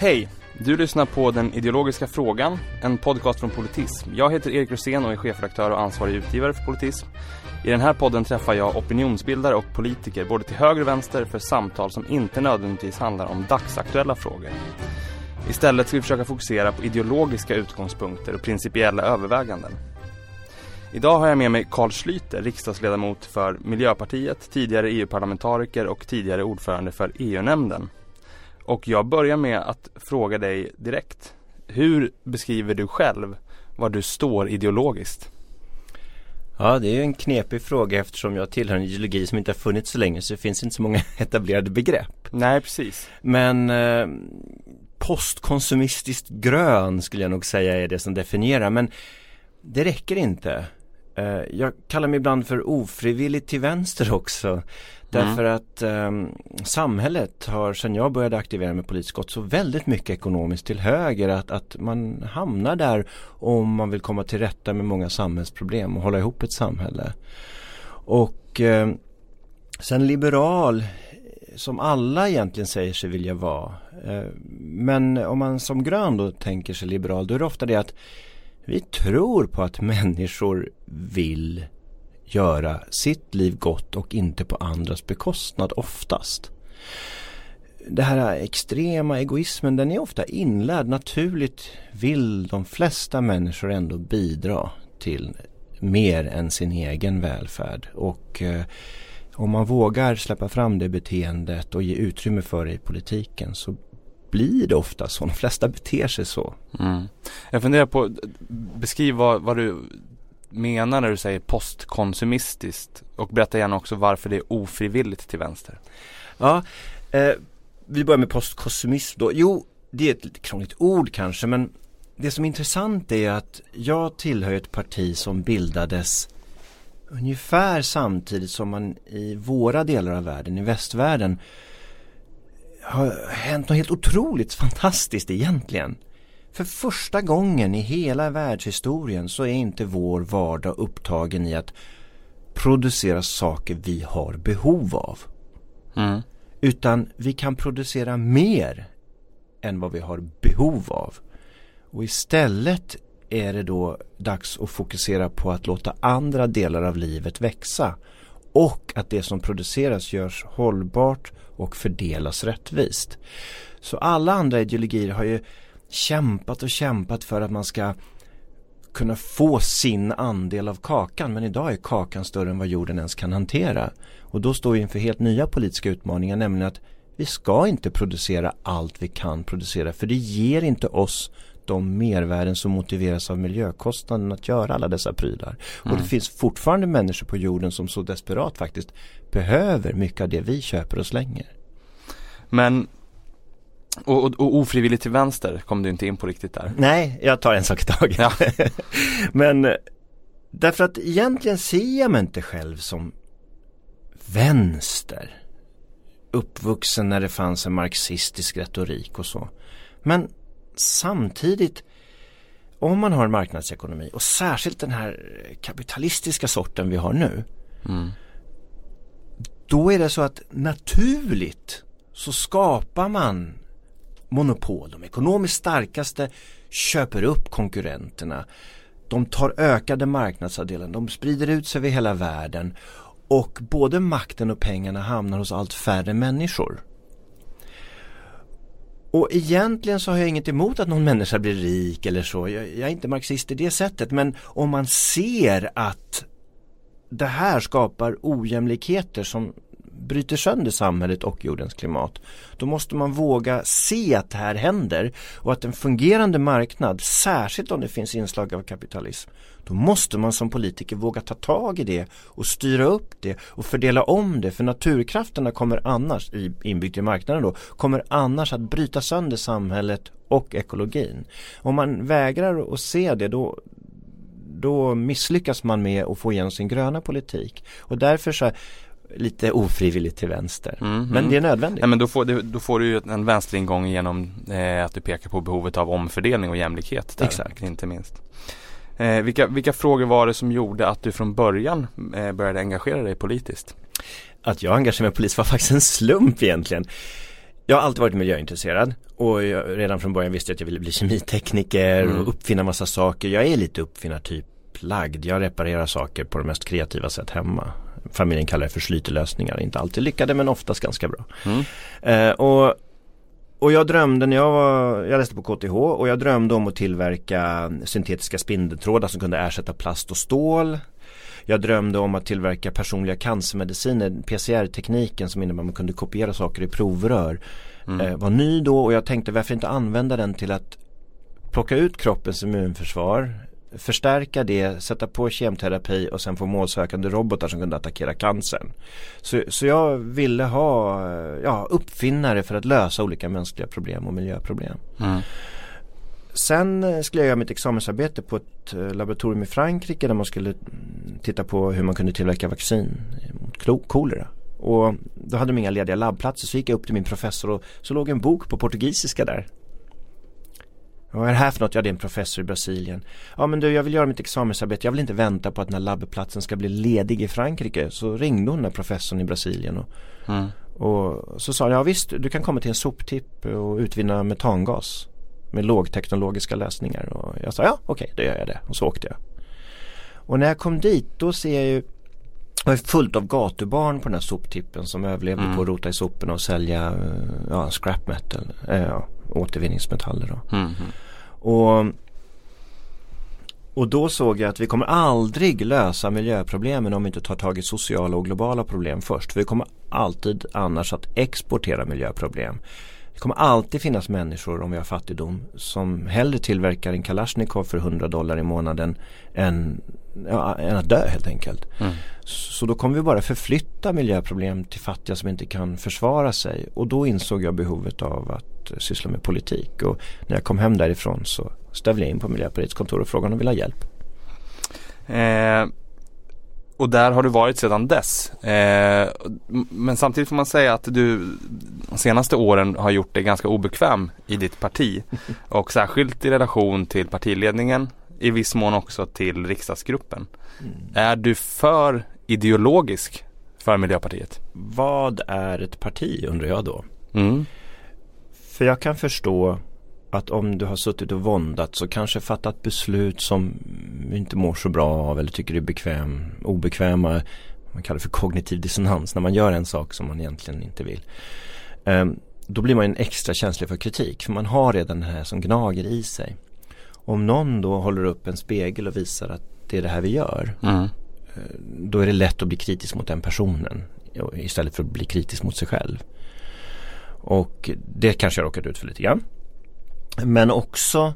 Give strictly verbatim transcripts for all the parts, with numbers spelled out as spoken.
Hej, du lyssnar på Den ideologiska frågan, en podcast från Politism. Jag heter Erik Rosén och är chefredaktör och ansvarig utgivare för Politism. I den här podden träffar jag opinionsbildare och politiker både till höger och vänster för samtal som inte nödvändigtvis handlar om dagsaktuella frågor. Istället ska vi försöka fokusera på ideologiska utgångspunkter och principiella överväganden. Idag har jag med mig Carl Schlüter, riksdagsledamot för Miljöpartiet, tidigare E U-parlamentariker och tidigare ordförande för E U-nämnden. Och jag börjar med att fråga dig direkt. Hur beskriver du själv var du står ideologiskt? Ja, det är ju en knepig fråga eftersom jag tillhör en ideologi som inte har funnits så länge, så det finns inte så många etablerade begrepp. Nej, precis. Men eh, postkonsumistiskt grön skulle jag nog säga är det som definierar, men det räcker inte. Eh, jag kallar mig ibland för ofrivilligt till vänster också. Därför mm. att eh, samhället har sedan jag började aktivera mig politiskt gått så väldigt mycket ekonomiskt till höger att, att man hamnar där om man vill komma till rätta med många samhällsproblem och hålla ihop ett samhälle. Och eh, sen liberal som alla egentligen säger sig vilja vara. Eh, men om man som grön då tänker sig liberal, då är det ofta det att vi tror på att människor vill göra sitt liv gott och inte på andras bekostnad oftast. Det här extrema egoismen, den är ofta inlärd. Naturligt vill de flesta människor ändå bidra till mer än sin egen välfärd. Och eh, om man vågar släppa fram det beteendet och ge utrymme för det i politiken så blir det ofta så. De flesta beter sig så. Mm. Jag funderar på, beskriv vad, vad du menar när du säger postkonsumistiskt och berätta gärna också varför det är ofrivilligt till vänster. Ja, eh, vi börjar med postkonsumism då. Jo, det är ett lite krångligt ord kanske, men det som är intressant är att jag tillhör ett parti som bildades ungefär samtidigt som man i våra delar av världen, i västvärlden, har hänt något helt otroligt fantastiskt egentligen. För första gången i hela världshistorien så är inte vår vardag upptagen i att producera saker vi har behov av. Mm. Utan vi kan producera mer än vad vi har behov av. Och istället är det då dags att fokusera på att låta andra delar av livet växa. Och att det som produceras görs hållbart och fördelas rättvist. Så alla andra ideologier har ju kämpat och kämpat för att man ska kunna få sin andel av kakan. Men idag är kakan större än vad jorden ens kan hantera. Och då står vi inför helt nya politiska utmaningar, nämligen att vi ska inte producera allt vi kan producera. För det ger inte oss de mervärden som motiveras av miljökostnaden att göra alla dessa prylar. Mm. Och det finns fortfarande människor på jorden som så desperat faktiskt behöver mycket av det vi köper och slänger. Men Och, och, och ofrivilligt till vänster kom du inte in på riktigt där. Nej, jag tar en sak i taget. Ja. Men därför att egentligen ser jag mig inte själv som vänster. Uppvuxen när det fanns en marxistisk retorik och så. Men samtidigt, om man har en marknadsekonomi och särskilt den här kapitalistiska sorten vi har nu, mm. då är det så att naturligt så skapar man monopol. De ekonomiskt starkaste köper upp konkurrenterna. De tar ökade marknadsandelar. De sprider ut sig över hela världen. Och både makten och pengarna hamnar hos allt färre människor. Och egentligen så har jag inget emot att någon människa blir rik eller så. Jag, jag är inte marxist i det sättet. Men om man ser att det här skapar ojämlikheter som bryter sönder samhället och jordens klimat, då måste man våga se att det här händer och att en fungerande marknad, särskilt om det finns inslag av kapitalism, då måste man som politiker våga ta tag i det och styra upp det och fördela om det, för naturkrafterna kommer annars, inbyggt i marknaden då, kommer annars att bryta sönder samhället och ekologin. Om man vägrar att se det, då då misslyckas man med att få igenom sin gröna politik. Och därför så lite ofrivilligt till vänster. Mm, men det är nödvändigt. Ja, men då får du, då får du ju en vänsteringång genom eh, att du pekar på behovet av omfördelning och jämlikhet. Där, exakt. Inte minst. Eh, vilka, vilka frågor var det som gjorde att du från början eh, började engagera dig politiskt? Att jag engagerade mig politiskt var faktiskt en slump egentligen. Jag har alltid varit miljöintresserad och jag, redan från början visste jag att jag ville bli kemitekniker mm. och uppfinna massa saker. Jag är lite uppfinnartyp lagd. Jag reparerar saker på det mest kreativa sätt hemma. Familjen kallar det för slytelösningar. Inte alltid lyckade men oftast ganska bra. Mm. Eh, och, och jag drömde när jag var, jag läste på K T H och jag drömde om att tillverka syntetiska spindeltrådar som kunde ersätta plast och stål. Jag drömde om att tillverka personliga cancermediciner. P C R-tekniken som innebär att man kunde kopiera saker i provrör mm. eh, var ny då och jag tänkte varför inte använda den till att plocka ut kroppens immunförsvar, förstärka det, sätta på kemterapi och sen få målsökande robotar som kunde attackera cancern. Så, så jag ville ha ja, uppfinnare för att lösa olika mänskliga problem och miljöproblem. Mm. Sen skulle jag göra mitt examensarbete på ett laboratorium i Frankrike där man skulle titta på hur man kunde tillverka vaccin mot kolera. Och då hade de inga lediga labbplatser så gick jag upp till min professor och så låg en bok på portugisiska där. Vad är det här för något? Jag hade en professor i Brasilien. Ja men du, jag vill göra mitt examensarbete. Jag vill inte vänta på att den här labbplatsen ska bli ledig i Frankrike. Så ringde hon den här professorn i Brasilien och, mm. och så sa hon, ja visst, du kan komma till en soptipp och utvinna metangas med lågteknologiska lösningar. Och jag sa, ja okej, då gör jag det. Och så åkte jag. Och när jag kom dit, då ser jag ju det var fullt av gatubarn på den här soptippen som överlevde mm. på att rota i soporna och sälja ja, scrap metal, äh, återvinningsmetaller då. Mm. Och, och då såg jag att vi kommer aldrig lösa miljöproblemen om vi inte tar tag i sociala och globala problem först. För vi kommer alltid annars att exportera miljöproblem. Det kommer alltid finnas människor om vi har fattigdom som hellre tillverkar en Kalashnikov för hundra dollar i månaden än, ja, än att dö helt enkelt. Mm. Så då kommer vi bara förflytta miljöproblem till fattiga som inte kan försvara sig. Och då insåg jag behovet av att syssla med politik. Och när jag kom hem därifrån så stövlade jag in på Miljöpartiets kontor och frågade om de ville ha hjälp. Eh, och där har du varit sedan dess. Eh, men samtidigt får man säga att du de senaste åren har gjort dig ganska obekväm i ditt parti. Och särskilt i relation till partiledningen, i viss mån också till riksdagsgruppen. Mm. Är du för ideologisk för Miljöpartiet? Vad är ett parti, undrar jag då? Mm. För jag kan förstå att om du har suttit och våndat så kanske fattat beslut som inte mår så bra av eller tycker är bekväm, obekväma, man kallar det för kognitiv dissonans, när man gör en sak som man egentligen inte vill. Um, då blir man en extra känslig för kritik, för man har redan det här som gnager i sig. Om någon då håller upp en spegel och visar att det är det här vi gör, mm. då är det lätt att bli kritisk mot den personen istället för att bli kritisk mot sig själv. Och det kanske jag råkat ut för lite grann. Men också,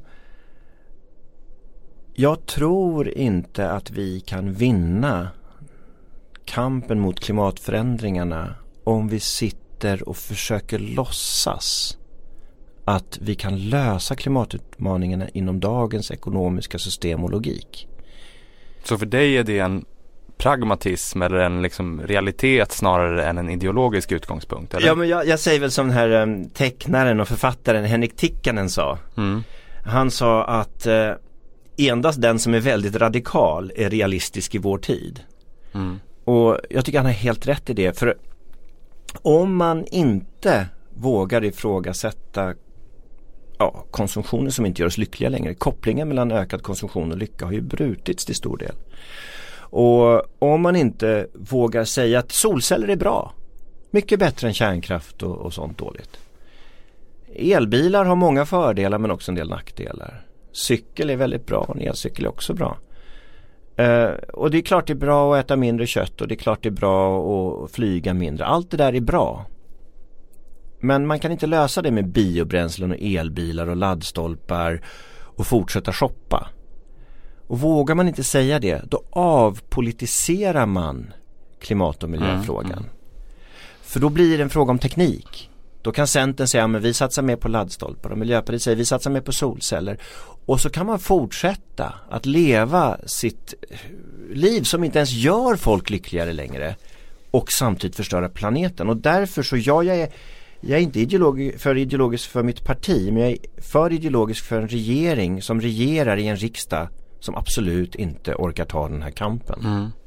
jag tror inte att vi kan vinna kampen mot klimatförändringarna om vi sitter och försöker låtsas att vi kan lösa klimatutmaningarna inom dagens ekonomiska system och logik. Så för dig är det en pragmatism eller en liksom realitet snarare än en ideologisk utgångspunkt, eller? Ja, men jag, jag säger väl som den här um, tecknaren och författaren Henrik Tikkanen sa. Mm. Han sa att uh, endast den som är väldigt radikal är realistisk i vår tid. Mm. Och jag tycker han har helt rätt i det. För om man inte vågar ifrågasätta ja, konsumtionen som inte gör oss lyckliga längre. Kopplingen mellan ökad konsumtion och lycka har ju brutits till stor del. Och om man inte vågar säga att solceller är bra, mycket bättre än kärnkraft och, och sånt dåligt. Elbilar har många fördelar men också en del nackdelar. Cykel är väldigt bra och en elcykel är också bra. Uh, och det är klart det är bra att äta mindre kött och det är klart det är bra att flyga mindre. Allt det där är bra. Men man kan inte lösa det med biobränslen och elbilar och laddstolpar och fortsätta shoppa. Och vågar man inte säga det, då avpolitiserar man klimat- och miljöfrågan. Mm, mm. För då blir det en fråga om teknik. Då kan Centern säga att vi satsar mer på laddstolpar och Miljöpartiet säger att vi satsar mer på solceller. Och så kan man fortsätta att leva sitt liv som inte ens gör folk lyckligare längre och samtidigt förstöra planeten. Och därför så ja, jag är, jag är inte ideologi, för ideologisk för mitt parti, men jag är för ideologisk för en regering som regerar i en riksdag som absolut inte orkar ta den här kampen. Mm.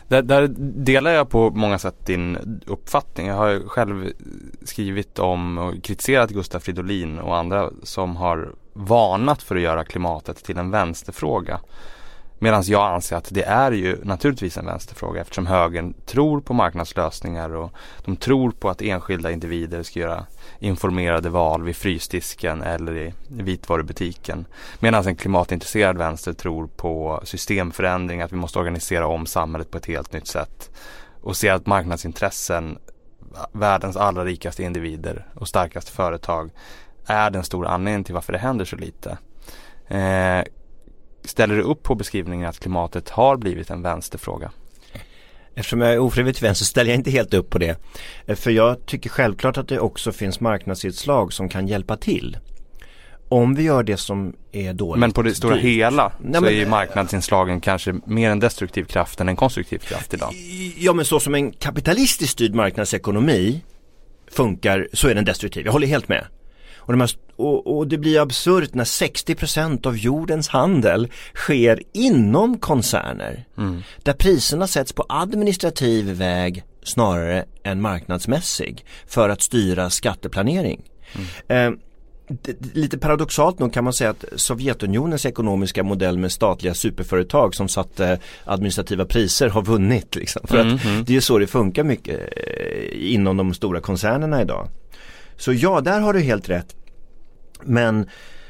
Där, där delar jag på många sätt din uppfattning. Jag har själv skrivit om och kritiserat Gustav Fridolin och andra som har varnat för att göra klimatet till en vänsterfråga. Medan jag anser att det är ju naturligtvis en vänsterfråga eftersom högern tror på marknadslösningar och de tror på att enskilda individer ska göra informerade val vid frysdisken eller i vitvarubutiken. Medan en klimatintresserad vänster tror på systemförändring, att vi måste organisera om samhället på ett helt nytt sätt och se att marknadsintressen, världens allra rikaste individer och starkaste företag är den stora anledningen till varför det händer så lite. Eh, Ställer du upp på beskrivningen att klimatet har blivit en vänsterfråga? Eftersom jag är ofrivilligt vänster så ställer jag inte helt upp på det. För jag tycker självklart att det också finns marknadsinslag som kan hjälpa till. Om vi gör det som är dåligt. Men på det stora dyrt. hela Nej, så men, är ju marknadsinslagen kanske mer en destruktiv kraft än en konstruktiv kraft idag. Ja, men så som en kapitalistiskt styrd marknadsekonomi funkar så är den destruktiv. Jag håller helt med. Och, de här, och, och det blir absurt när sextio procent av jordens handel sker inom koncerner. Mm. Där priserna sätts på administrativ väg snarare än marknadsmässig för att styra skatteplanering. Mm. Eh, det, lite paradoxalt nog kan man säga att Sovjetunionens ekonomiska modell med statliga superföretag som satte administrativa priser har vunnit. Liksom, för mm, att mm. det är så det funkar mycket eh, inom de stora koncernerna idag. Så ja, där har du helt rätt. Men,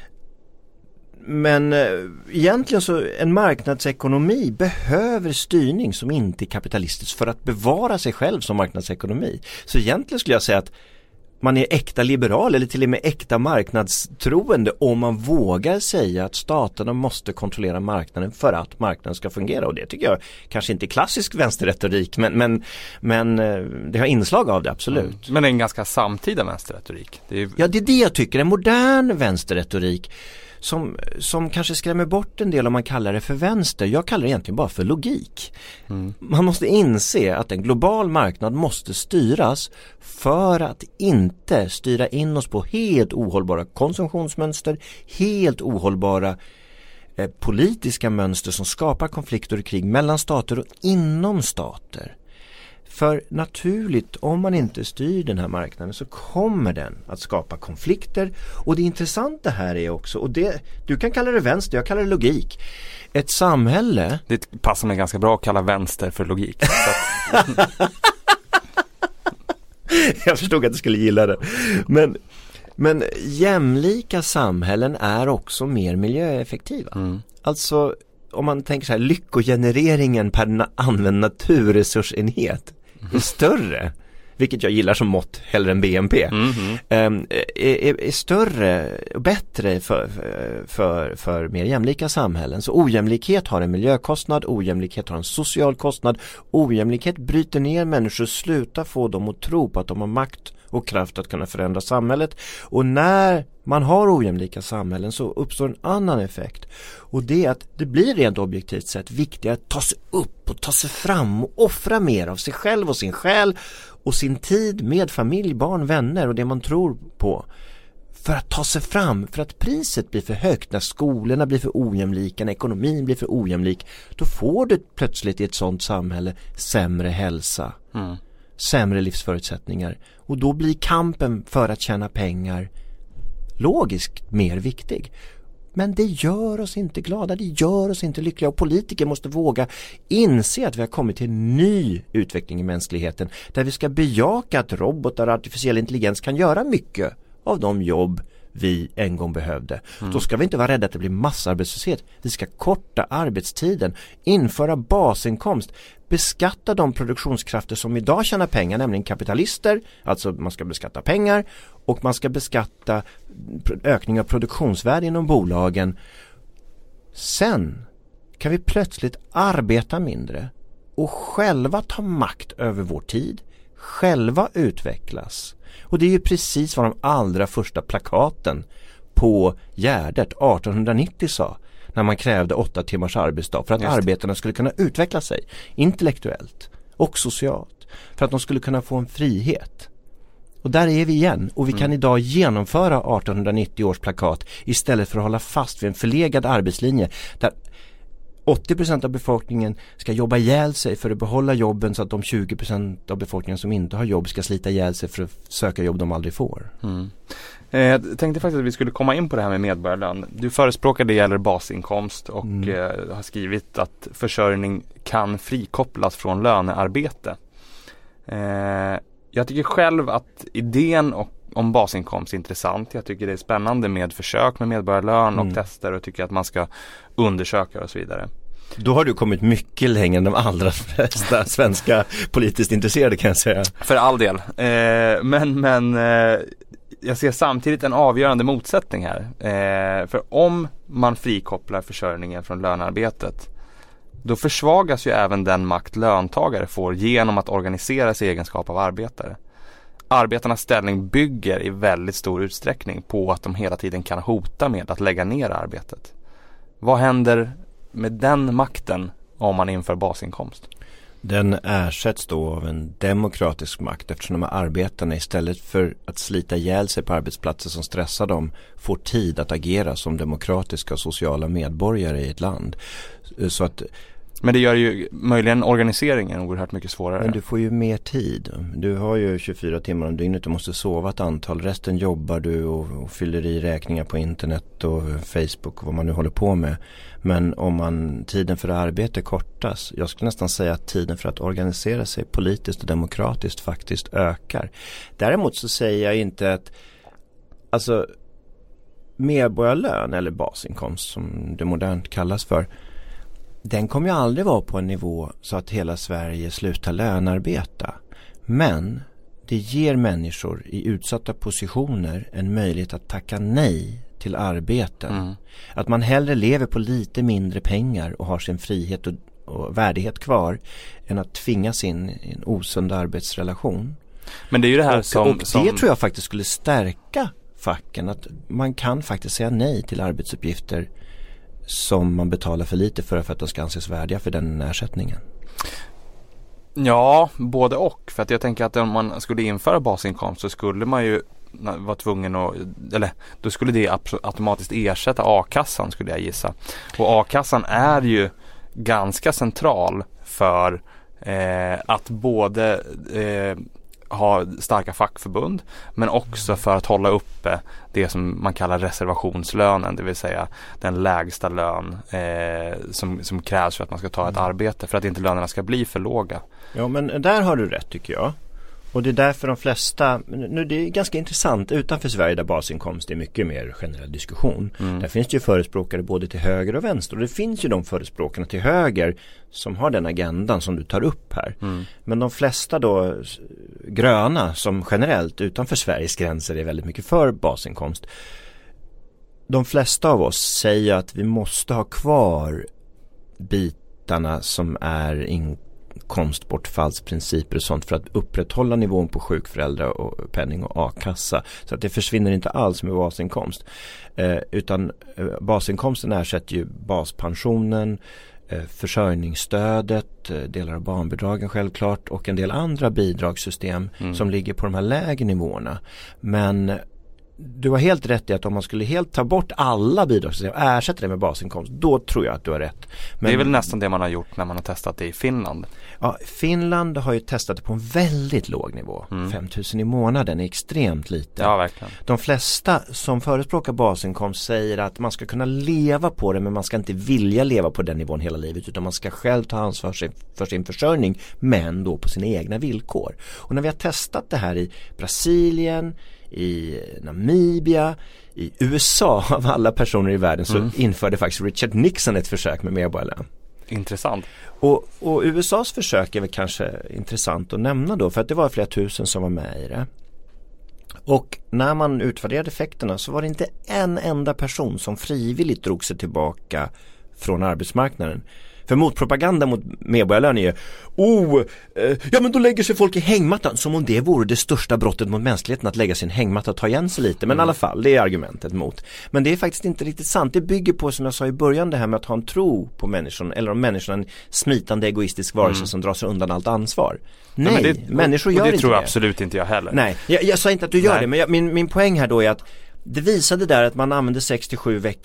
men äh, egentligen så en marknadsekonomi behöver styrning som inte är kapitalistisk för att bevara sig själv som marknadsekonomi. Så egentligen skulle jag säga att man är äkta liberal eller till och med äkta marknadstroende om man vågar säga att staterna måste kontrollera marknaden för att marknaden ska fungera. Och det tycker jag kanske inte är klassisk vänsterretorik, men, men, men det har inslag av det, absolut. Mm. Men det är en ganska samtida vänsterretorik. Det är... Ja, det är det jag tycker. En modern vänsterretorik som, som kanske skrämmer bort en del om man kallar det för vänster. Jag kallar det egentligen bara för logik. Mm. Man måste inse att en global marknad måste styras för att inte styra in oss på helt ohållbara konsumtionsmönster, helt ohållbara eh, politiska mönster som skapar konflikter och krig mellan stater och inom stater. För naturligt, om man inte styr den här marknaden så kommer den att skapa konflikter. Och det intressanta här är också, och det, du kan kalla det vänster, jag kallar det logik. Ett samhälle... Det passar mig ganska bra att kalla vänster för logik. Så att... jag förstod att du skulle gilla det. Men, men jämlika samhällen är också mer miljöeffektiva. Mm. Alltså, om man tänker så här, lyckogenereringen per na- använd naturresursenhet är större, vilket jag gillar som mått hellre än B N P, mm-hmm. um, är, är större och bättre för, för, för mer jämlika samhällen. Så ojämlikhet har en miljökostnad, ojämlikhet har en social kostnad, ojämlikhet bryter ner människor, slutar få dem att tro på att de har makt och kraft att kunna förändra samhället. Och när man har ojämlika samhällen så uppstår en annan effekt. Och det är att det blir rent objektivt sett viktigare att ta sig upp och ta sig fram och offra mer av sig själv och sin själ och sin tid med familj, barn, vänner och det man tror på. För att ta sig fram, för att priset blir för högt när skolorna blir för ojämlika, när ekonomin blir för ojämlik, då får du plötsligt i ett sådant samhälle sämre hälsa. Mm. Sämre livsförutsättningar. Och då blir kampen för att tjäna pengar logiskt mer viktig. Men det gör oss inte glada, det gör oss inte lyckliga. Och politiker måste våga inse att vi har kommit till en ny utveckling i mänskligheten. Där vi ska bejaka att robotar och artificiell intelligens kan göra mycket av de jobb vi en gång behövde. Mm. Då ska vi inte vara rädda att det blir massarbetslöshet. Vi ska korta arbetstiden, införa basinkomst, beskatta de produktionskrafter som idag tjänar pengar, nämligen kapitalister. Alltså man ska beskatta pengar och man ska beskatta ökning av produktionsvärde inom bolagen. Sen kan vi plötsligt arbeta mindre och själva ta makt över vår tid, själva utvecklas. Och det är ju precis vad de allra första plakaten på Gärdet artonhundranittio sa när man krävde åtta timmars arbetsdag för att arbetarna skulle kunna utveckla sig intellektuellt och socialt, för att de skulle kunna få en frihet. Och där är vi igen. Och vi kan mm. idag genomföra artonhundranittio års plakat istället för att hålla fast vid en förlegad arbetslinje där åttio procent av befolkningen ska jobba ihjäl sig för att behålla jobben, så att de tjugo procent av befolkningen som inte har jobb ska slita ihjäl sig för att söka jobb de aldrig får. Mm. Jag tänkte faktiskt att vi skulle komma in på det här med medborgarlön. Du förespråkar det gäller basinkomst och mm. eh, har skrivit att försörjning kan frikopplas från lönearbete. Eh, jag tycker själv att idén och, om basinkomst är intressant. Jag tycker det är spännande med försök med medborgarlön mm. och tester, och tycker att man ska undersöka och så vidare. Då har du kommit mycket längre än de allra flesta svenska politiskt intresserade, kan jag säga. För all del. Eh, men men eh, jag ser samtidigt en avgörande motsättning här. Eh, för om man frikopplar försörjningen från lönearbetet, då försvagas ju även den makt löntagare får genom att organisera sig i egenskap av arbetare. Arbetarnas ställning bygger i väldigt stor utsträckning på att de hela tiden kan hota med att lägga ner arbetet. Vad händer med den makten om man inför basinkomst? Den ersätts då av en demokratisk makt, eftersom de här arbetarna istället för att slita ihjäl sig på arbetsplatser som stressar dem får tid att agera som demokratiska och sociala medborgare i ett land. Så att Men det gör ju möjligen organiseringen oerhört mycket svårare. Men du får ju mer tid. Du har ju tjugofyra timmar om dygnet. Du måste sova ett antal. Resten jobbar du och, och fyller i räkningar på internet och Facebook och vad man nu håller på med. Men om man tiden för arbete kortas, jag skulle nästan säga att tiden för att organisera sig politiskt och demokratiskt faktiskt ökar. Däremot så säger jag inte att alltså medborgarlön eller basinkomst som det modernt kallas för, den kommer ju aldrig vara på en nivå så att hela Sverige slutar lönarbeta. Men det ger människor i utsatta positioner en möjlighet att tacka nej till arbeten. Mm. Att man hellre lever på lite mindre pengar och har sin frihet och, och värdighet kvar än att tvingas in i en osund arbetsrelation. Men det är ju det här och, som... Och det som... tror jag faktiskt skulle stärka facken. Att man kan faktiskt säga nej till arbetsuppgifter som man betalar för lite för, för att de ska anses värdiga för den ersättningen. Ja, både och. För att jag tänker att om man skulle införa basinkomst så skulle man ju vara tvungen att, eller då skulle det automatiskt ersätta a-kassan, skulle jag gissa. Och a-kassan är ju ganska central för eh, att både eh, ha starka fackförbund, men också för att hålla uppe det som man kallar reservationslönen, det vill säga den lägsta lön eh, som, som krävs för att man ska ta ett arbete, för att inte lönerna ska bli för låga. Ja, men där har du rätt, tycker jag. Och det är därför de flesta, nu det är ganska intressant, utanför Sverige där basinkomst är mycket mer generell diskussion. Mm. Där finns det ju förespråkare både till höger och vänster, och det finns ju de förespråkarna till höger som har den agendan som du tar upp här. Mm. Men de flesta då gröna som generellt utanför Sveriges gränser är väldigt mycket för basinkomst. De flesta av oss säger att vi måste ha kvar bitarna som är in inkomstbortfallsprinciper och sånt för att upprätthålla nivån på sjukföräldrar och penning och a-kassa, så att det försvinner inte alls med basinkomst, eh, utan eh, basinkomsten ersätter ju baspensionen, eh, försörjningsstödet, eh, delar av barnbidragen självklart och en del andra bidragssystem mm. som ligger på de här lägre nivåerna. Men du har helt rätt i att om man skulle helt ta bort alla bidragssystem och ersätta det med basinkomst, då tror jag att du har rätt. Men, det är väl nästan det man har gjort när man har testat det i Finland. Ja, Finland har ju testat det på en väldigt låg nivå. Mm. fem tusen i månaden är extremt lite. Ja, verkligen. De flesta som förespråkar basinkomst säger att man ska kunna leva på det, men man ska inte vilja leva på den nivån hela livet, utan man ska själv ta ansvar för sin, för sin försörjning, men då på sina egna villkor. Och när vi har testat det här i Brasilien, i Namibia, i U S A av alla personer i världen, så mm. införde faktiskt Richard Nixon ett försök med medborgarlön. Intressant. Och, och U S A:s försök är väl kanske intressant att nämna då, för att det var flera tusen som var med i det. Och när man utvärderade effekterna så var det inte en enda person som frivilligt drog sig tillbaka från arbetsmarknaden. För motpropaganda mot medborgarlön är ju oh, eh, ja men då lägger sig folk i hängmattan, som om det vore det största brottet mot mänskligheten, att lägga sin hängmatta och ta igen sig lite. Men mm. i alla fall, det är argumentet mot. Men det är faktiskt inte riktigt sant. Det bygger på, som jag sa i början, det här med att ha en tro på människan, eller om människan en smitande egoistisk varelse mm. som drar sig undan allt ansvar. Nej, Nej det, människor gör och det inte tror jag det. Absolut inte jag heller. Nej, jag, jag sa inte att du gör Nej. det, men jag, min, min poäng här då är att det visade där att man använde sex till sju veckor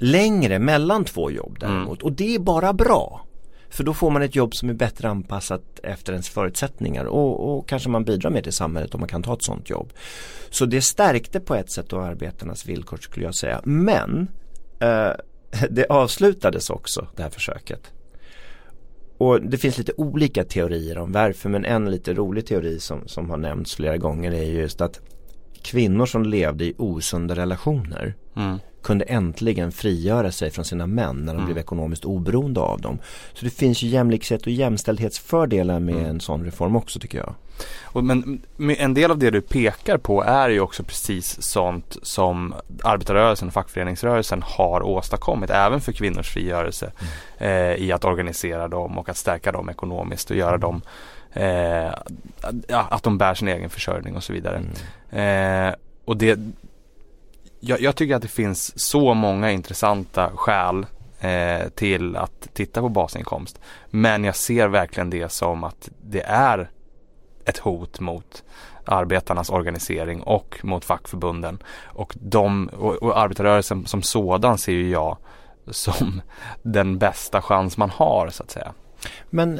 längre mellan två jobb däremot. Mm. Och det är bara bra. För då får man ett jobb som är bättre anpassat efter ens förutsättningar. Och, och kanske man bidrar mer till samhället om man kan ta ett sånt jobb. Så det stärkte på ett sätt av arbetarnas villkor, skulle jag säga. Men eh, det avslutades också, det här försöket. Och det finns lite olika teorier om varför, men en lite rolig teori som, som har nämnts flera gånger är just att kvinnor som levde i osunda relationer mm. kunde äntligen frigöra sig från sina män när de mm. blev ekonomiskt oberoende av dem. Så det finns ju jämlikhet och jämställdhetsfördelar med mm. en sån reform också, tycker jag. Och men en del av det du pekar på är ju också precis sånt som arbetarrörelsen och fackföreningsrörelsen har åstadkommit, även för kvinnors frigörelse mm. eh, i att organisera dem och att stärka dem ekonomiskt och göra dem eh, att de bär sin egen försörjning och så vidare. Mm. Eh, och det jag, jag tycker att det finns så många intressanta skäl eh, till att titta på basinkomst, men jag ser verkligen det som att det är ett hot mot arbetarnas organisering och mot fackförbunden, och, de, och, och arbetarrörelsen som sådan ser ju jag som den bästa chans man har, så att säga. Men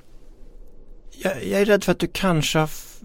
jag, jag är rädd för att du kanske har f-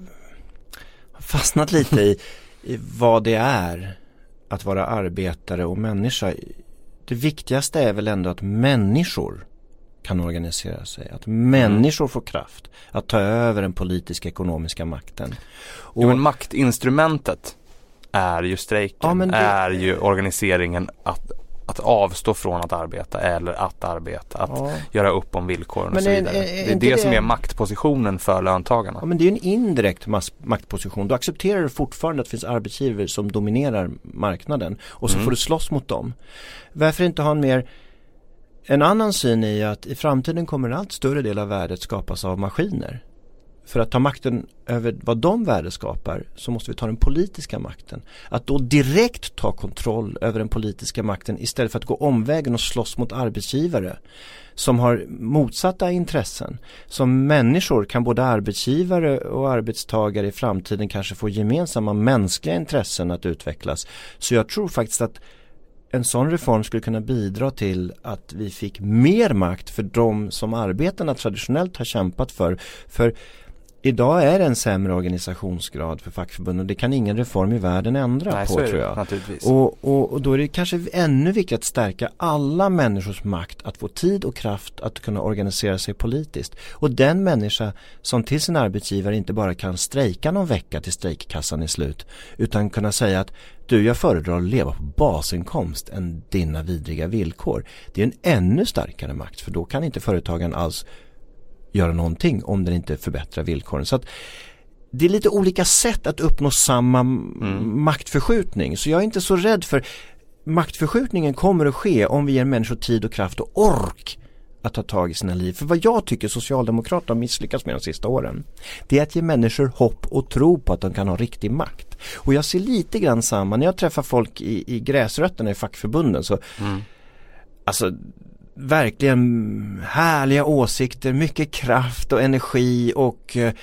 fastnat lite i, i vad det är att vara arbetare och människa. Det viktigaste är väl ändå att människor kan organisera sig. Att människor får kraft att ta över den politiska ekonomiska makten. Och jo, men maktinstrumentet är ju strejken, ja, men det är ju organiseringen att, att avstå från att arbeta eller att arbeta, att ja. göra upp om villkoren men och så vidare. Är, är, är det är det, det som är maktpositionen för löntagarna. Ja, men det är ju en indirekt mas- maktposition. Du accepterar fortfarande att det finns arbetsgivare som dominerar marknaden, och så mm. får du slåss mot dem. Varför inte ha en mer En annan syn är att i framtiden kommer en allt större del av värdet skapas av maskiner. För att ta makten över vad de värden skapar så måste vi ta den politiska makten. Att då direkt ta kontroll över den politiska makten istället för att gå omvägen och slåss mot arbetsgivare som har motsatta intressen. Som människor kan både arbetsgivare och arbetstagare i framtiden kanske få gemensamma mänskliga intressen att utvecklas. Så jag tror faktiskt att en sån reform skulle kunna bidra till att vi fick mer makt för de som arbetarna traditionellt har kämpat för. För idag är det en sämre organisationsgrad för fackförbunden, och det kan ingen reform i världen ändra Nej, på, tror jag. Naturligtvis. Och, och, och då är det kanske ännu viktigt att stärka alla människors makt att få tid och kraft att kunna organisera sig politiskt. Och den människa som till sin arbetsgivare inte bara kan strejka någon vecka till strejkkassan är slut, utan kunna säga att du, jag föredrar att leva på basinkomst än dina vidriga villkor. Det är en ännu starkare makt, för då kan inte företagen alls göra någonting om den inte förbättrar villkoren. Så att det är lite olika sätt att uppnå samma mm. maktförskjutning. Så jag är inte så rädd för maktförskjutningen kommer att ske om vi ger människor tid och kraft och ork att ta tag i sina liv. För vad jag tycker Socialdemokraterna har misslyckats med de sista åren, det är att ge människor hopp och tro på att de kan ha riktig makt. Och jag ser lite grann samma när jag träffar folk i, i gräsrötterna i fackförbunden, så mm. alltså verkligen härliga åsikter, mycket kraft och energi och eh,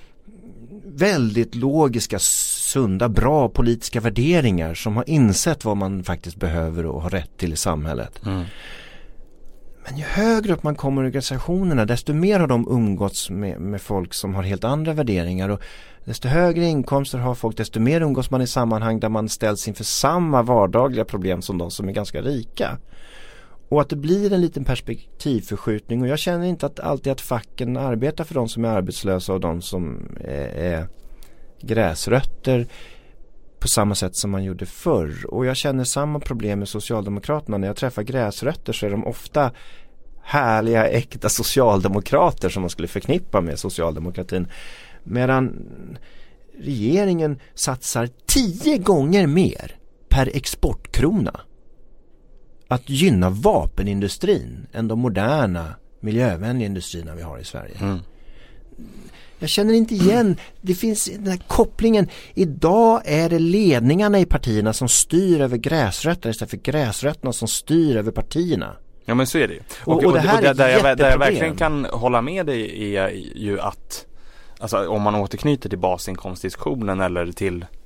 väldigt logiska, sunda, bra politiska värderingar som har insett vad man faktiskt behöver och har rätt till i samhället. Mm. Men ju högre upp man kommer i organisationerna, desto mer har de umgåtts med, med folk som har helt andra värderingar, och desto högre inkomster har folk, desto mer umgås man i sammanhang där man ställs inför samma vardagliga problem som de som är ganska rika. Och att det blir en liten perspektivförskjutning, och jag känner inte att alltid att facken arbetar för de som är arbetslösa och de som är, är gräsrötter på samma sätt som man gjorde förr. Och jag känner samma problem med Socialdemokraterna. När jag träffar gräsrötter så är de ofta härliga, äkta socialdemokrater som man skulle förknippa med socialdemokratin. Medan regeringen satsar tio gånger mer per exportkrona att gynna vapenindustrin än de moderna, miljövänliga industrierna vi har i Sverige. Mm. Jag känner inte igen, det finns den här kopplingen. Idag är det ledningarna i partierna som styr över gräsrötterna istället för gräsrötterna som styr över partierna. Ja, men så är det ju. Och, och, och det här och, och, är där, ett jag, där jag verkligen kan hålla med dig är ju att, alltså om man återknyter till basinkomstdiskussionen eller till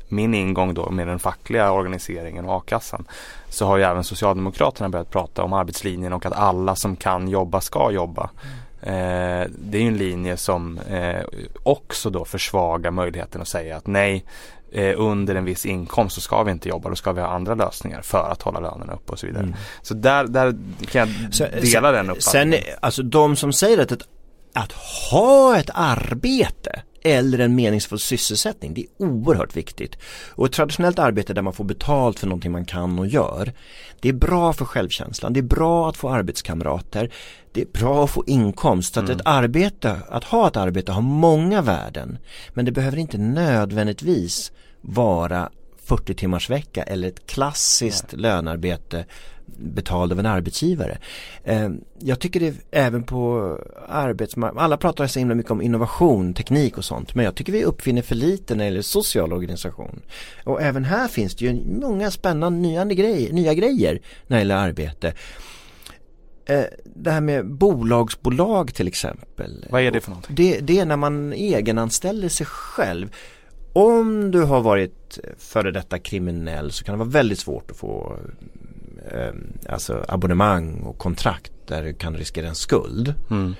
min ingång då med den fackliga organiseringen och a-kassan, så har ju även Socialdemokraterna börjat prata om arbetslinjen och att alla som kan jobba ska jobba. Mm. Eh, det är ju en linje som eh, också då försvagar möjligheten att säga att nej, eh, under en viss inkomst så ska vi inte jobba, då ska vi ha andra lösningar för att hålla lönerna upp och så vidare. Mm. Så där, där kan jag så, dela sen, den uppfattningen. Sen, alltså de som säger att, ett, att ha ett arbete eller en meningsfull sysselsättning, det är oerhört viktigt. Och ett traditionellt arbete där man får betalt för någonting man kan och gör, det är bra för självkänslan, det är bra att få arbetskamrater, det är bra att få inkomst. Så att mm. ett arbete, att ha ett arbete har många värden, men det behöver inte nödvändigtvis vara fyrtio timmars vecka eller ett klassiskt ja. lönearbete betald av en arbetsgivare. Eh, jag tycker det även på arbetsmarknaden, alla pratar så himla mycket om innovation, teknik och sånt, men jag tycker vi uppfinner för lite när det gäller social organisation. Och även här finns det ju många spännande nya grejer, nya grejer när det gäller arbete. Eh, det här med bolagsbolag till exempel. Vad är det för någonting? Det, det är när man egenanställer sig själv. Om du har varit före detta kriminell så kan det vara väldigt svårt att få eh, alltså abonnemang och kontrakt där du kan riskera en skuld. Mm.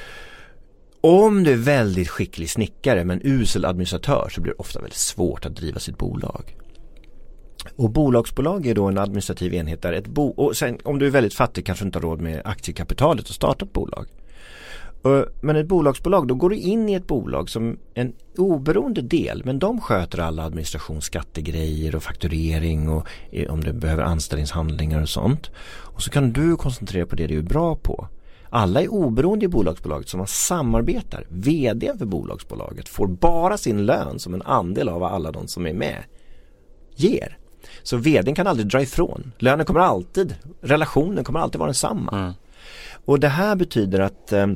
Om du är väldigt skicklig snickare men usel administratör så blir det ofta väldigt svårt att driva sitt bolag. Och bolagsbolag är då en administrativ enhet där ett bo- och sen om du är väldigt fattig kanske du inte har råd med aktiekapitalet att starta ett bolag. Men ett bolagsbolag, då går du in i ett bolag som en oberoende del, men de sköter alla administrationsskattegrejer och fakturering och om du behöver anställningshandlingar och sånt. Och så kan du koncentrera på det du är bra på. Alla är oberoende i bolagsbolaget som man samarbetar. Vdn för bolagsbolaget får bara sin lön som en andel av alla de som är med ger. Så vdn kan aldrig dra ifrån. Lönen kommer alltid, relationen kommer alltid vara densamma. Mm. Och det här betyder att eh,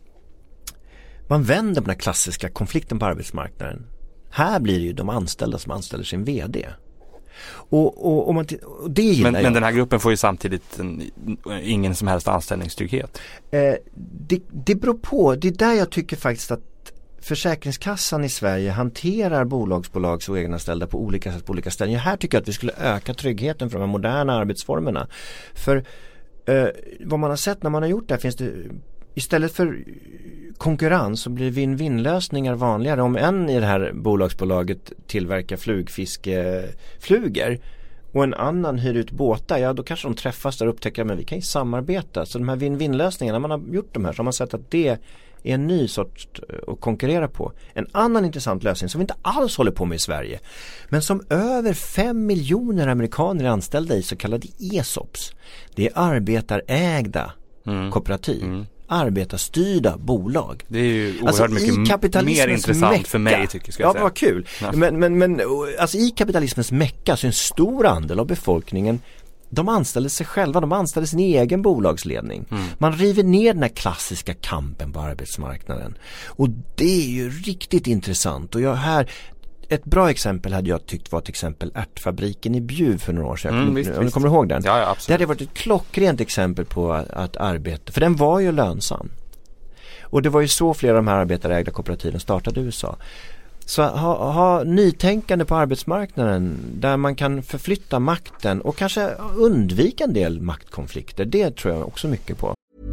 man vänder på den klassiska konflikten på arbetsmarknaden. Här blir det ju de anställda som anställer sin vd. Och, och, och, man t- och det gillar men, jag. Men den här gruppen får ju samtidigt en, ingen som helst anställningstrygghet. Eh, det, det beror på. Det är där jag tycker faktiskt att Försäkringskassan i Sverige hanterar bolagsbolags och egenanställda på olika sätt på olika ställen. Här tycker jag att vi skulle öka tryggheten för de moderna arbetsformerna. För eh, vad man har sett när man har gjort det här finns det istället för konkurrens så blir win-win-lösningar vanligare. Om en i det här bolagsbolaget tillverkar flugfiskeflugor och en annan hyr ut båtar, ja då kanske de träffas där och upptäcker men vi kan ju samarbeta. Så de här win-win-lösningarna, när man har gjort de här så har man sett att det är en ny sorts att konkurrera på. En annan intressant lösning som vi inte alls håller på med i Sverige, men som över fem miljoner amerikaner är anställda i, så kallade E S O Ps. Det är arbetarägda mm. kooperativ. Mm. arbetarstyrda bolag. Det är ju oerhört alltså, mycket mer intressant mecka, för mig tycker jag. Ja, vad kul. Ja. Men, men, men alltså, i kapitalismens mecka så är en stor andel av befolkningen, de anställer sig själva, de anställer sin egen bolagsledning. Mm. Man river ner den här klassiska kampen på arbetsmarknaden. Och det är ju riktigt intressant. Och jag här ett bra exempel hade jag tyckt var till exempel ärtfabriken i Bjuv för några år sedan. Mm, visst, om du kommer ihåg den? Ja, ja, absolut. Det hade varit ett klockrent exempel på att, att arbeta. För den var ju lönsam. Och det var ju så flera av de här arbetarägda kooperativen startade i U S A. Så ha, ha nytänkande på arbetsmarknaden där man kan förflytta makten och kanske undvika en del maktkonflikter. Det tror jag också mycket på.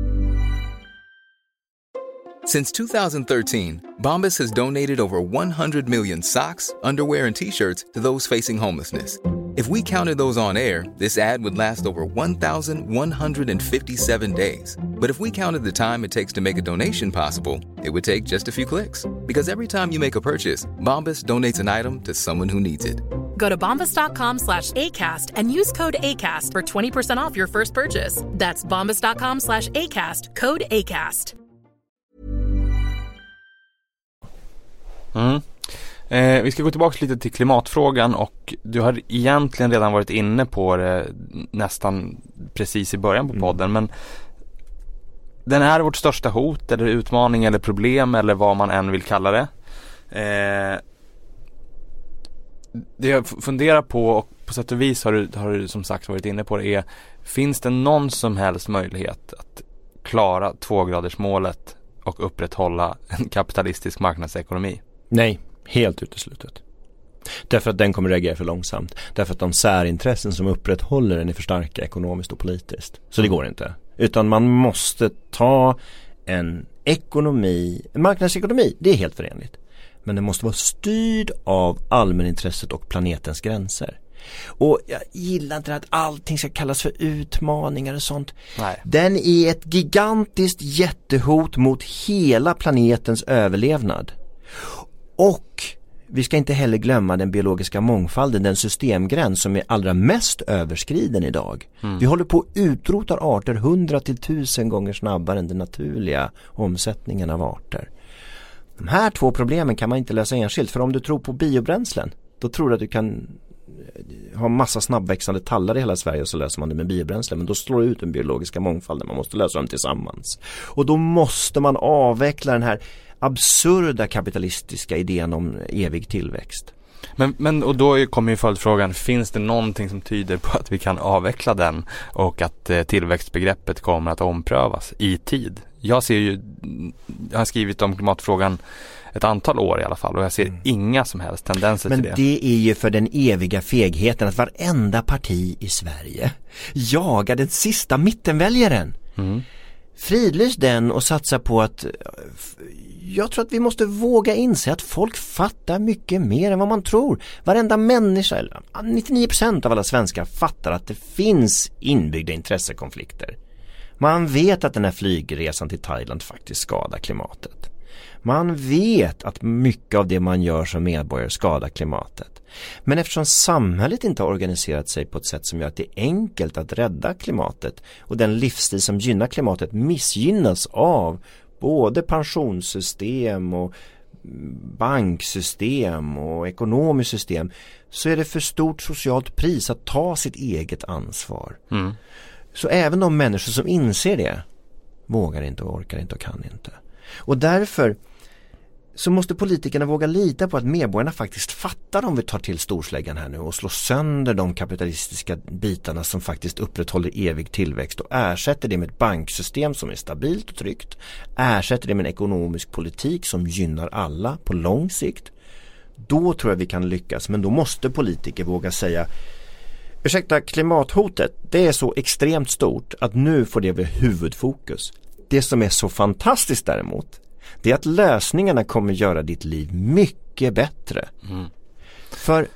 Since two thousand thirteen, Bombas has donated over one hundred million socks, underwear and T-shirts to those facing homelessness. If we counted those on air, this ad would last over one thousand one hundred fifty-seven days. But if we counted the time it takes to make a donation possible, it would take just a few clicks. Because every time you make a purchase, Bombas donates an item to someone who needs it. Go to bombas.com slash ACAST and use code ACAST for twenty percent off your first purchase. That's bombas.com slash ACAST, code ACAST. Mm. Eh, vi ska gå tillbaka lite till klimatfrågan, och du har egentligen redan varit inne på det nästan precis i början på podden, men den är vårt största hot eller utmaning eller problem eller vad man än vill kalla det. Eh, det jag funderar på, och på sätt och vis har du, har du som sagt varit inne på det, är: finns det någon som helst möjlighet att klara tvågradersmålet och upprätthålla en kapitalistisk marknadsekonomi? Nej, helt uteslutet. Därför att den kommer reagera för långsamt. Därför att de särintressen som upprätthåller den är för starka ekonomiskt och politiskt. Så det går inte. Utan man måste ta en ekonomi, en marknadsekonomi, det är helt förenligt. Men den måste vara styrd av allmänintresset och planetens gränser. Och jag gillar inte att allting ska kallas för utmaningar och sånt. Nej. Den är ett gigantiskt jättehot mot hela planetens överlevnad. Och vi ska inte heller glömma den biologiska mångfalden, den systemgräns som är allra mest överskriden idag. Mm. Vi håller på att utrota arter hundra till tusen gånger snabbare än den naturliga omsättningen av arter. De här två problemen kan man inte lösa enskilt, för om du tror på biobränslen, då tror du att du kan ha massa snabbväxande tallar i hela Sverige och så löser man det med biobränsle, men då slår det ut den biologiska mångfalden. Man måste lösa dem tillsammans. Och då måste man avveckla den här absurda kapitalistiska idén om evig tillväxt. Men, men och då kommer ju följdfrågan, finns det någonting som tyder på att vi kan avveckla den och att eh, tillväxtbegreppet kommer att omprövas i tid? Jag ser ju, jag har skrivit om klimatfrågan ett antal år i alla fall och jag ser mm. inga som helst tendenser Men till det. Men det är ju för den eviga fegheten att varenda parti i Sverige jagar den sista mittenväljaren. Mm. Fridlys den och satsa på att jag tror att vi måste våga inse att folk fattar mycket mer än vad man tror. Varenda människa, eller nittionio procent av alla svenskar fattar att det finns inbyggda intressekonflikter. Man vet att den här flygresan till Thailand faktiskt skadar klimatet. Man vet att mycket av det man gör som medborgare skadar klimatet. Men eftersom samhället inte har organiserat sig på ett sätt som gör att det är enkelt att rädda klimatet och den livsstil som gynnar klimatet missgynnas av både pensionssystem och banksystem och ekonomiskt system, så är det för stort socialt pris att ta sitt eget ansvar. Mm. Så även de människor som inser det vågar inte, orkar inte och kan inte. Och därför så måste politikerna våga lita på att medborgarna faktiskt fattar om vi tar till storsläggan här nu och slår sönder de kapitalistiska bitarna som faktiskt upprätthåller evig tillväxt och ersätter det med ett banksystem som är stabilt och tryggt, ersätter det med en ekonomisk politik som gynnar alla på lång sikt. Då tror jag vi kan lyckas, men då måste politiker våga säga: ursäkta, klimathotet, det är så extremt stort att nu får det bli huvudfokus. Det som är så fantastiskt däremot, det är att lösningarna kommer göra ditt liv mycket bättre. Mm. För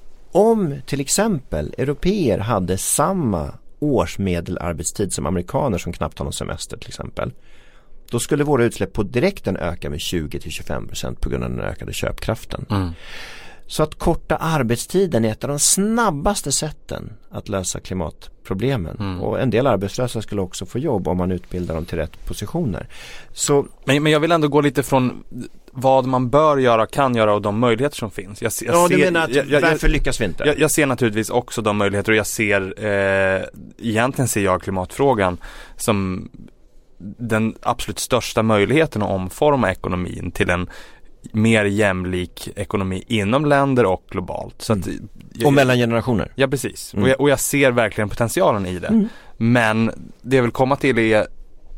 om till exempel europeer hade samma årsmedelarbetstid som amerikaner som knappt har någon semester till exempel, då skulle våra utsläpp på direkten öka med tjugo till tjugofem procent på grund av den ökade köpkraften. Mm. Så att korta arbetstiden är ett av de snabbaste sätten att lösa klimatproblemen. Mm. Och en del arbetslösa skulle också få jobb om man utbildar dem till rätt positioner. Så men, men jag vill ändå gå lite från vad man bör göra, kan göra och de möjligheter som finns. Jag, jag ja, ser, du menar att jag, jag, varför lyckas vi inte? Jag, jag ser naturligtvis också de möjligheter och jag ser, eh, egentligen ser jag klimatfrågan som den absolut största möjligheten att omforma ekonomin till en mer jämlik ekonomi inom länder och globalt. Så att, mm. jag, och mellan generationer. Ja, precis. Mm. Och, jag, och jag ser verkligen potentialen i det. Mm. Men det jag vill komma till är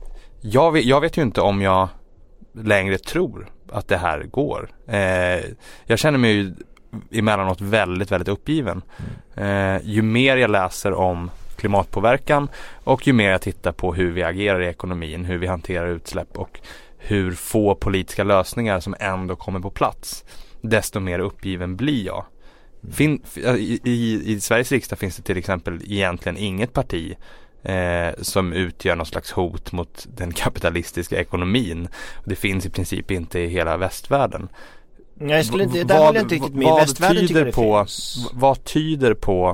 jag vet, jag vet ju inte om jag längre tror att det här går. Eh, jag känner mig ju emellanåt väldigt, väldigt uppgiven. Mm. Eh, ju mer jag läser om klimatpåverkan och ju mer jag tittar på hur vi agerar i ekonomin, hur vi hanterar utsläpp och hur få politiska lösningar som ändå kommer på plats, desto mer uppgiven blir jag. Fin, i, i, I Sveriges riksdag finns det till exempel egentligen inget parti eh, som utgör någon slags hot mot den kapitalistiska ekonomin. Det finns i princip inte i hela västvärlden. Jag skulle inte, där vad, inte riktigt med. Vad, västvärlden tyder det på, finns. vad tyder på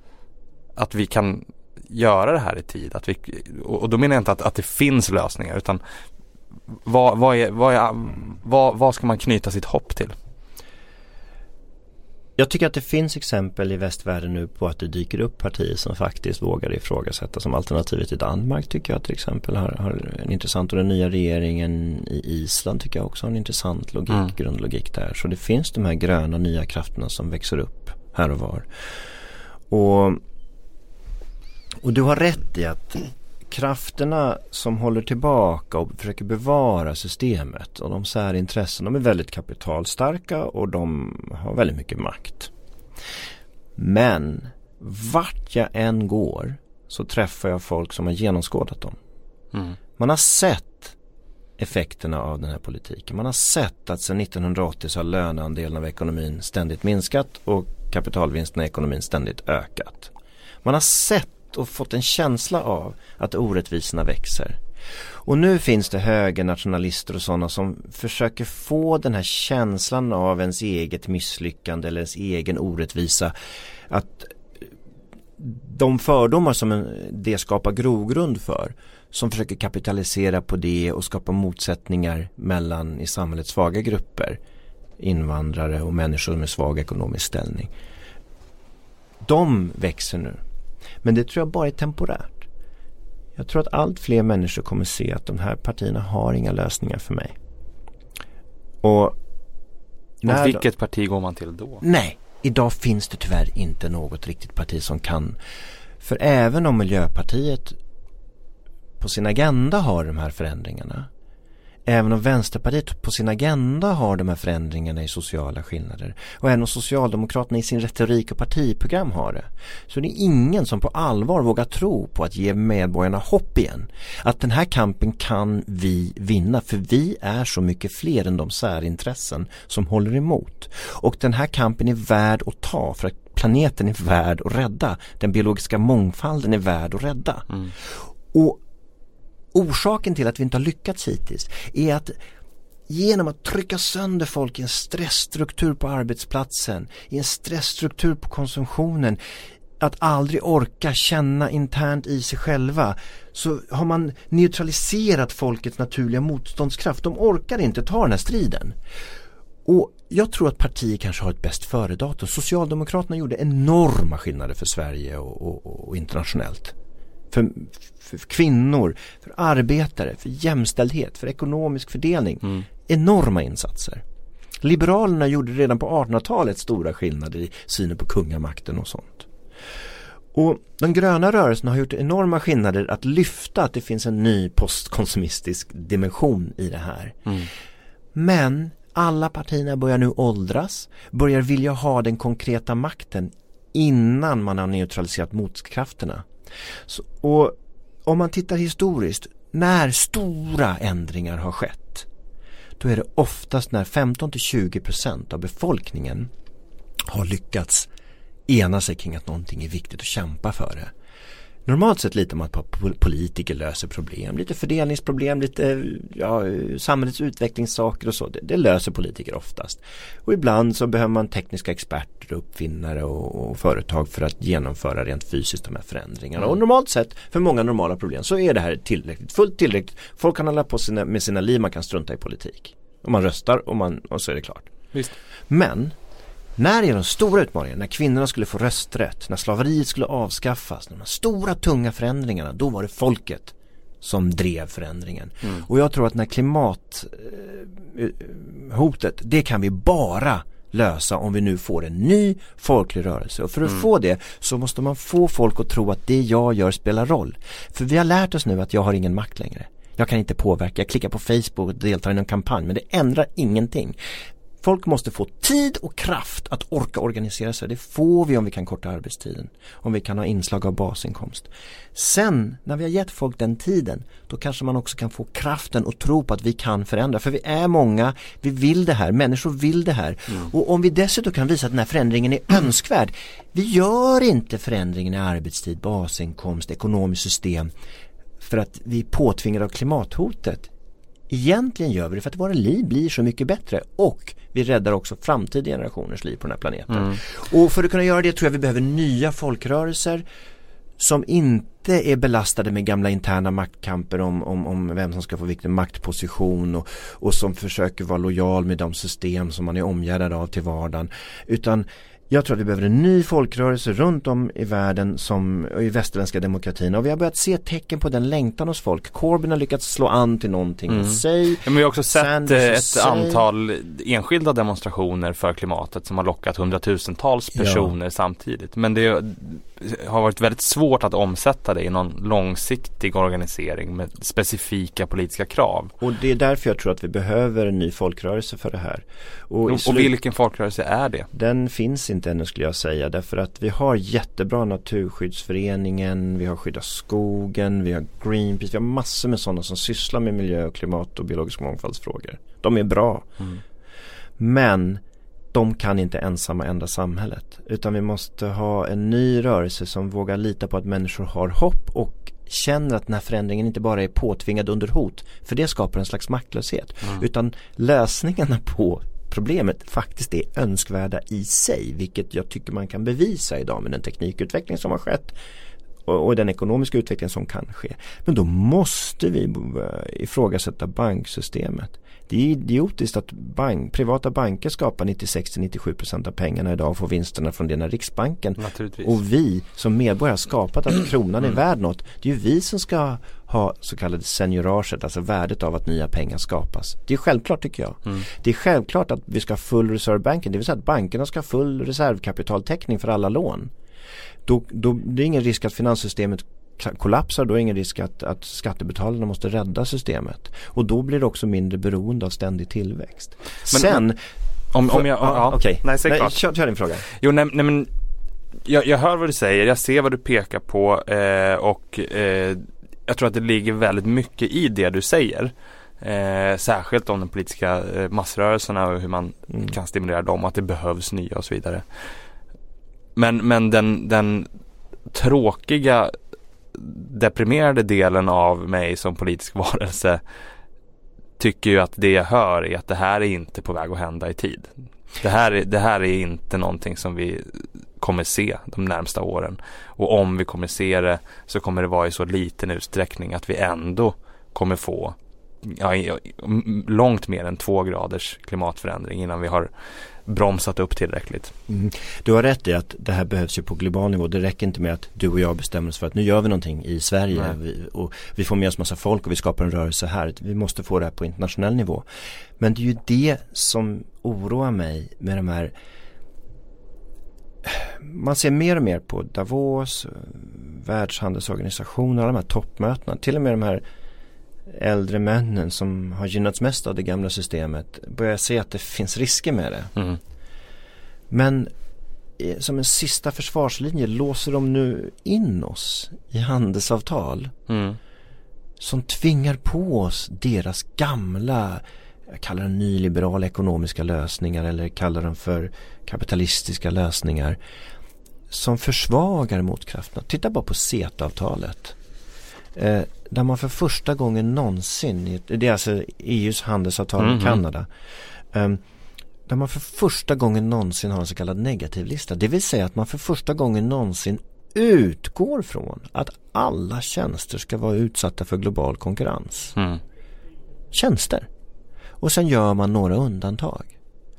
att vi kan göra det här i tid? Att vi, och då menar jag inte att, att det finns lösningar, utan Vad, vad, är, vad, är, vad, vad ska man knyta sitt hopp till? Jag tycker att det finns exempel i västvärlden nu på att det dyker upp partier som faktiskt vågar ifrågasätta. Som alternativet i Danmark tycker jag till exempel har, har en intressant, och den nya regeringen i Island tycker jag också har en intressant logik, mm. grundlogik där. Så det finns de här gröna nya krafterna som växer upp här och var. Och, och du har rätt i att krafterna som håller tillbaka och försöker bevara systemet och de särintressen, de är väldigt kapitalstarka och de har väldigt mycket makt. Men vart jag än går så träffar jag folk som har genomskådat dem. Mm. Man har sett effekterna av den här politiken. Man har sett att sedan nittonhundraåttio så har löneandelen av ekonomin ständigt minskat och kapitalvinsterna i ekonomin ständigt ökat. Man har sett och fått en känsla av att orättvisorna växer. Och nu finns det högernationalister och sådana som försöker få den här känslan av ens eget misslyckande eller ens egen orättvisa, att de fördomar som det skapar grogrund för, som försöker kapitalisera på det och skapa motsättningar mellan i samhället svaga grupper, invandrare och människor med svag ekonomisk ställning. De växer nu. Men det tror jag bara är temporärt. Jag tror att allt fler människor kommer se att de här partierna har inga lösningar för mig. Och, när och vilket de... parti går man till då? Nej, idag finns det tyvärr inte något riktigt parti som kan. För även om Miljöpartiet på sin agenda har de här förändringarna, även om Vänsterpartiet på sin agenda har de här förändringarna i sociala skillnader, och även om Socialdemokraterna i sin retorik och partiprogram har det, så det är ingen som på allvar vågar tro på att ge medborgarna hopp igen. Att den här kampen kan vi vinna, för vi är så mycket fler än de särintressen som håller emot. Och den här kampen är värd att ta, för att planeten är värd att rädda. Den biologiska mångfalden är värd att rädda. Mm. Och orsaken till att vi inte har lyckats hittills är att genom att trycka sönder folk i en stressstruktur på arbetsplatsen, i en stressstruktur på konsumtionen, att aldrig orka känna internt i sig själva, så har man neutraliserat folkets naturliga motståndskraft. De orkar inte ta den här striden. Och jag tror att partier kanske har ett bäst före-datum. Socialdemokraterna gjorde enorma skillnader för Sverige och, och, och internationellt. För, för kvinnor, för arbetare, för jämställdhet, för ekonomisk fördelning. Mm. Enorma insatser. Liberalerna gjorde redan på artonhundratalet stora skillnader i synen på kungamakten och sånt. Och de gröna rörelserna har gjort enorma skillnader att lyfta att det finns en ny postkonsumistisk dimension i det här. Mm. Men alla partierna börjar nu åldras, börjar vilja ha den konkreta makten innan man har neutraliserat motkrafterna. Så, och om man tittar historiskt, när stora ändringar har skett, då är det oftast när femton till tjugo procent av befolkningen har lyckats ena sig kring att någonting är viktigt att kämpa för det. Normalt sett litar man på att politiker löser problem, lite fördelningsproblem, lite ja, samhällets utvecklingssaker och så. Det, det löser politiker oftast. Och ibland så behöver man tekniska experter, uppfinnare och, och företag för att genomföra rent fysiskt de här förändringarna. Mm. Och normalt sett, för många normala problem, så är det här tillräckligt, fullt tillräckligt. Folk kan hålla på sina, med sina liv, man kan strunta i politik. Och man röstar och, man, och så är det klart. Visst. Men när är de stora utmaningarna, när kvinnorna skulle få rösträtt, när slaveriet skulle avskaffas, de stora tunga förändringarna, då var det folket som drev förändringen. Mm. Och jag tror att när klimathotet, det kan vi bara lösa om vi nu får en ny folklig rörelse. Och för att mm. få det så måste man få folk att tro att det jag gör spelar roll. För vi har lärt oss nu att jag har ingen makt längre. Jag kan inte påverka, jag klickar på Facebook och deltar i en kampanj, men det ändrar ingenting. Folk måste få tid och kraft att orka organisera sig. Det får vi om vi kan korta arbetstiden. Om vi kan ha inslag av basinkomst. Sen, när vi har gett folk den tiden, då kanske man också kan få kraften och tro på att vi kan förändra. För vi är många, vi vill det här, människor vill det här. Mm. Och om vi dessutom kan visa att den här förändringen är önskvärd. Vi gör inte förändringen i arbetstid, basinkomst, ekonomiskt system för att vi är påtvingade av klimathotet. Egentligen gör vi det för att våra liv blir så mycket bättre, och vi räddar också framtida generationers liv på den här planeten. Mm. Och för att kunna göra det tror jag vi behöver nya folkrörelser som inte är belastade med gamla interna maktkamper om, om, om vem som ska få vilken maktposition och, och som försöker vara lojal med de system som man är omgärdad av till vardagen. Utan jag tror att vi behöver en ny folkrörelse runt om i världen som i västerländska demokratin. Och vi har börjat se tecken på den längtan hos folk. Corbyn har lyckats slå an till någonting mm. och säg. Ja, men vi har också sett Sanders ett säg. antal enskilda demonstrationer för klimatet som har lockat hundratusentals personer ja. samtidigt. Men det, har varit väldigt svårt att omsätta det i någon långsiktig organisering med specifika politiska krav. Och det är därför jag tror att vi behöver en ny folkrörelse för det här. Och, och, och vilken folkrörelse är det? Den finns inte ännu, skulle jag säga, därför att vi har jättebra Naturskyddsföreningen, vi har Skydda skogen, vi har Greenpeace, vi har massor med sådana som sysslar med miljö och klimat och biologisk mångfaldsfrågor. De är bra. Mm. Men de kan inte ensamma ändra samhället, utan vi måste ha en ny rörelse som vågar lita på att människor har hopp och känner att den här förändringen inte bara är påtvingad under hot, för det skapar en slags maktlöshet, mm. utan lösningarna på problemet faktiskt är önskvärda i sig, vilket jag tycker man kan bevisa idag med den teknikutveckling som har skett och, och den ekonomiska utveckling som kan ske. Men då måste vi ifrågasätta banksystemet. Det är idiotiskt att bank, privata banker skapar nittiosex till nittiosju procent av pengarna idag och får vinsterna från det när Riksbanken. Och vi som medborgare har skapat att kronan är värd något. Det är ju vi som ska ha så kallade senioraget, alltså värdet av att nya pengar skapas. Det är självklart, tycker jag. Mm. Det är självklart att vi ska ha full reserve banking, det vill säga att bankerna ska ha full reservkapitaltäckning för alla lån. Då, då det är ingen risk att finanssystemet kollapsar, då är ingen risk att, att skattebetalarna måste rädda systemet. Och då blir det också mindre beroende av ständig tillväxt. Men, Sen... Men, om, om jag... Ja, ja, Okej, okay. Nej, säg klart. Kör, kör din fråga. Jo, nej, nej men... Jag, jag hör vad du säger, jag ser vad du pekar på eh, och eh, jag tror att det ligger väldigt mycket i det du säger. Eh, särskilt om de politiska eh, massrörelserna och hur man mm. kan stimulera dem, att det behövs nya och så vidare. Men, men den, den tråkiga, deprimerade delen av mig som politisk varelse tycker ju att det jag hör är att det här är inte på väg att hända i tid. Det här är, det här är inte någonting som vi kommer se de närmsta åren. Och om vi kommer se det så kommer det vara i så liten utsträckning att vi ändå kommer få ja, långt mer än två graders klimatförändring innan vi har bromsat upp tillräckligt. Mm. Du har rätt i att det här behövs ju på global nivå. Det räcker inte med att du och jag bestämmer oss för att nu gör vi någonting i Sverige vi, och vi får med oss massa folk och vi skapar en rörelse här. Vi måste få det här på internationell nivå. Men det är ju det som oroar mig med de här. Man ser mer och mer på Davos, världshandelsorganisationer, alla de här toppmötena, till och med de här äldre männen som har gynnats mest av det gamla systemet börjar se att det finns risker med det. Mm. Men som en sista försvarslinje låser de nu in oss i handelsavtal mm. som tvingar på oss deras gamla, jag kallar dem nyliberala ekonomiska lösningar eller kallar dem för kapitalistiska lösningar som försvagar motkrafterna. Titta bara på CETA-avtalet. Eh, där man för första gången någonsin, det är alltså E U:s handelsavtal med mm-hmm. Kanada, eh, där man för första gången någonsin har en så kallad negativlista. Det vill säga att man för första gången någonsin utgår från att alla tjänster ska vara utsatta för global konkurrens. Mm. Tjänster. Och sen gör man några undantag.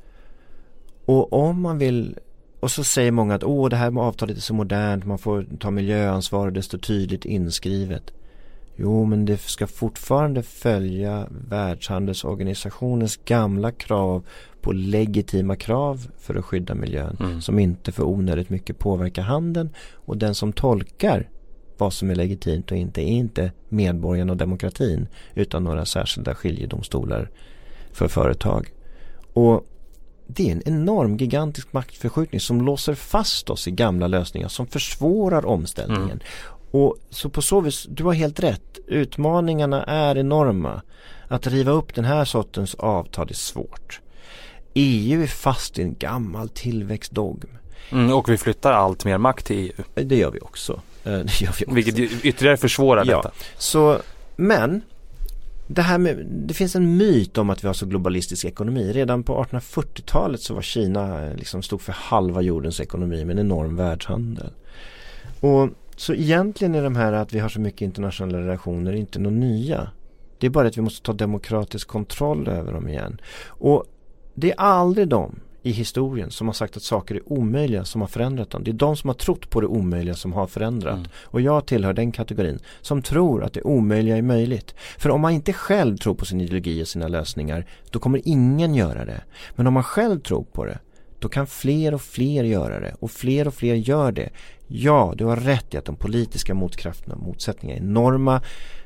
Och om man vill, och så säger många att åh, det här med avtalet är så modernt, man får ta miljöansvar och det står tydligt inskrivet. Jo, men det ska fortfarande följa Världshandelsorganisationens gamla krav på legitima krav för att skydda miljön mm. som inte för onödigt mycket påverkar handeln, och den som tolkar vad som är legitimt och inte är inte medborgarna och demokratin utan några särskilda skiljedomstolar för företag. Och det är en enorm gigantisk maktförskjutning som låser fast oss i gamla lösningar som försvårar omställningen. Mm. Och så på så vis, du har helt rätt, utmaningarna är enorma. Att riva upp den här sortens avtal är svårt. E U är fast i en gammal tillväxtdogm. Mm, och vi flyttar allt mer makt till E U. Det gör vi också. Det gör vi också. Vilket ytterligare försvårar ja. detta. Så, men det, här med, det finns en myt om att vi har så globalistisk ekonomi. Redan på artonhundrafyrtiotalet så var Kina liksom stod för halva jordens ekonomi med en enorm världshandel. Och så egentligen är de här att vi har så mycket internationella relationer inte något nya. Det är bara att vi måste ta demokratisk kontroll över dem igen. Och det är aldrig de i historien som har sagt att saker är omöjliga som har förändrat dem. Det är de som har trott på det omöjliga som har förändrat. Mm. Och jag tillhör den kategorin som tror att det omöjliga är möjligt. För om man inte själv tror på sin ideologi och sina lösningar, då kommer ingen göra det. Men om man själv tror på det, då kan fler och fler göra det. Och fler och fler gör det. Ja, du har rätt i att de politiska motkrafterna och motsättningarna är enorma.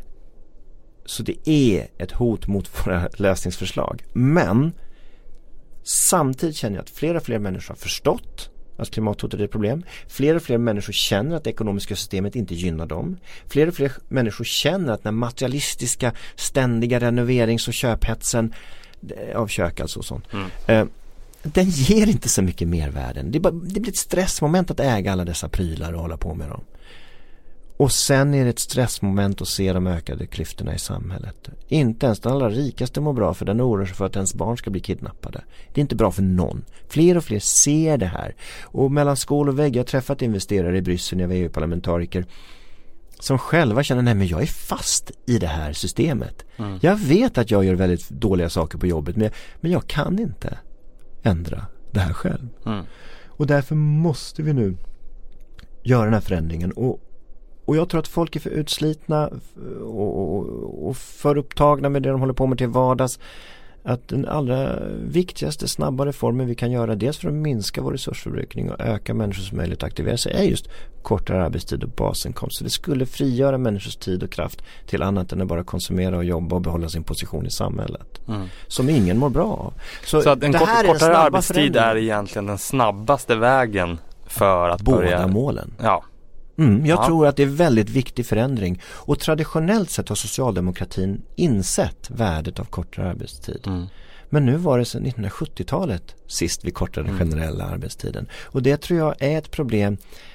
Så det är ett hot mot våra lösningsförslag. Men samtidigt känner jag att fler och fler människor har förstått att klimathotet är ett problem. Fler och fler människor känner att det ekonomiska systemet inte gynnar dem. Fler och fler människor känner att den materialistiska ständiga renoverings- och köphetsen av kök alltså och sånt. Mm. Eh, den ger inte så mycket mervärden. Det, det blir ett stressmoment att äga alla dessa prylar och hålla på med dem. Och sen är det ett stressmoment att se de ökade klyftorna i samhället. Inte ens den allra rikaste mår bra för den oroar sig för att ens barn ska bli kidnappade. Det är inte bra för någon. Fler och fler ser det här. Och mellan skål och vägg, jag har träffat investerare i Bryssel när jag var E U-parlamentariker som själva känner, nej men jag är fast i det här systemet. Mm. Jag vet att jag gör väldigt dåliga saker på jobbet, men, men jag kan inte ändra det här själv. Mm. Och därför måste vi nu göra den här förändringen. Och Och jag tror att folk är för utslitna och, och, och för upptagna med det de håller på med till vardags. Att den allra viktigaste snabba reformen vi kan göra, dels för att minska vår resursförbrukning och öka människors möjlighet att aktivera sig, är just kortare arbetstid och basinkomst. Så det skulle frigöra människors tid och kraft till annat än att bara konsumera och jobba och behålla sin position i samhället. Mm. Som ingen mår bra av. Så, Så att en kort, kortare arbetstid är egentligen den snabbaste vägen för att båda börja... målen. Ja. Mm, jag ja. tror att det är väldigt viktig förändring. Och traditionellt sett har socialdemokratin insett värdet av kortare arbetstid. Mm. Men nu var det sedan nittonhundrasjuttiotalet sist vi kortade den mm. generella arbetstiden. Och det tror jag är ett problem.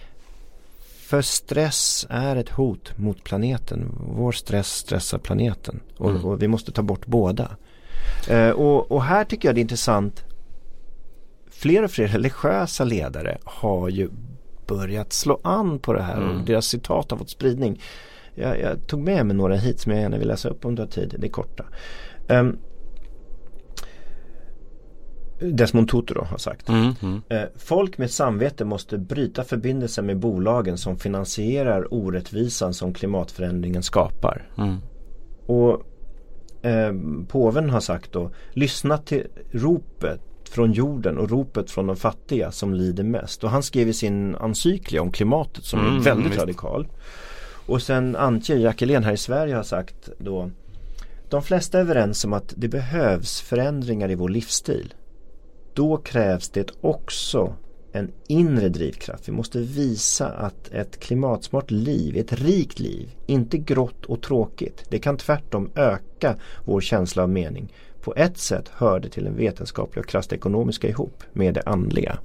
För stress är ett hot mot planeten. Vår stress stressar planeten. Och, mm. och vi måste ta bort båda. Uh, och, och här tycker jag det är intressant. Fler och fler religiösa ledare har ju börjat slå an på det här mm. och deras citat har fått spridning. Jag, jag tog med mig några hit som jag gärna vill läsa upp om du har tid. Det är korta. Um, Desmond Tutu då har sagt mm, mm. Uh, folk med samvete måste bryta förbindelsen med bolagen som finansierar orättvisan som klimatförändringen skapar. Mm. Och uh, påven har sagt då, lyssna till ropet från jorden och ropet från de fattiga som lider mest. Och han skrev i sin encyklia om klimatet som mm, är väldigt visst. radikal. Och sen Antje Jackelén här i Sverige har sagt då, de flesta är överens om att det behövs förändringar i vår livsstil. Då krävs det också en inre drivkraft. Vi måste visa att ett klimatsmart liv, ett rikt liv, inte grått och tråkigt. Det kan tvärtom öka vår känsla av mening. På ett sätt hör det till den vetenskapliga och krasst ekonomiska ihop med det andliga.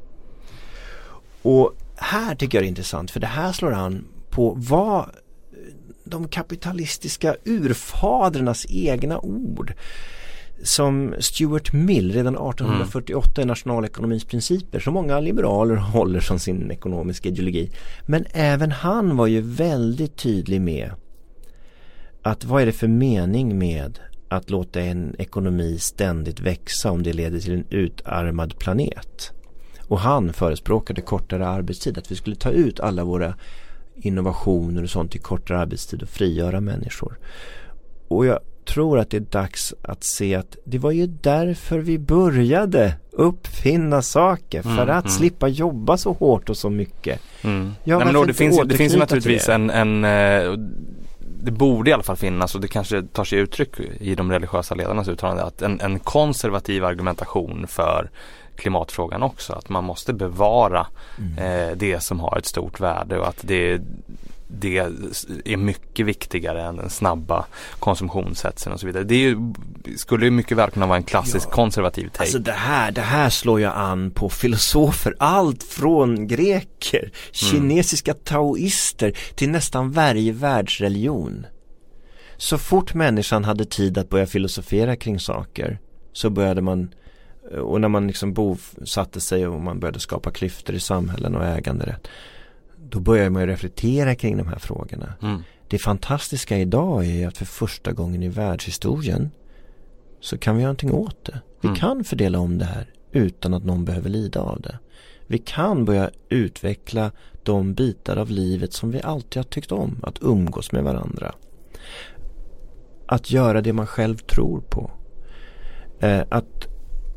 Och här tycker jag det är intressant, för det här slår an på vad de kapitalistiska urfadernas egna ord, som Stuart Mill redan arton fyrtioåtta mm. i nationalekonomins principer, som många liberaler håller som sin ekonomiska ideologi. Men även han var ju väldigt tydlig med att vad är det för mening med att låta en ekonomi ständigt växa om det leder till en utarmad planet. Och han förespråkade kortare arbetstid, att vi skulle ta ut alla våra innovationer och sånt i kortare arbetstid och frigöra människor. Och jag tror att det är dags att se att det var ju därför vi började uppfinna saker, för mm, att mm. slippa jobba så hårt och så mycket. Mm. Ja, Nej, men då, det, finns, det finns ju naturligtvis en, en det borde i alla fall finnas, och det kanske tar sig uttryck i de religiösa ledarnas uttalande, att en, en konservativ argumentation för klimatfrågan också, att man måste bevara mm. eh, det som har ett stort värde, och att det, det är mycket viktigare än den snabba konsumtionshetsen och så vidare. Det är ju, skulle ju mycket väl kunna vara en klassisk ja. konservativ take. Alltså det här, det här slår jag an på filosofer, allt från greker, kinesiska mm. taoister till nästan varje världsreligion. Så fort människan hade tid att börja filosofera kring saker, så började man, och när man liksom bosatte sig och man började skapa klyftor i samhällen och äganderätt, då börjar man ju reflektera kring de här frågorna. Mm. Det fantastiska idag är att för första gången i världshistorien så kan vi göra någonting åt det. Vi mm. kan fördela om det här utan att någon behöver lida av det. Vi kan börja utveckla de bitar av livet som vi alltid har tyckt om. Att umgås med varandra. Att göra det man själv tror på. Eh, att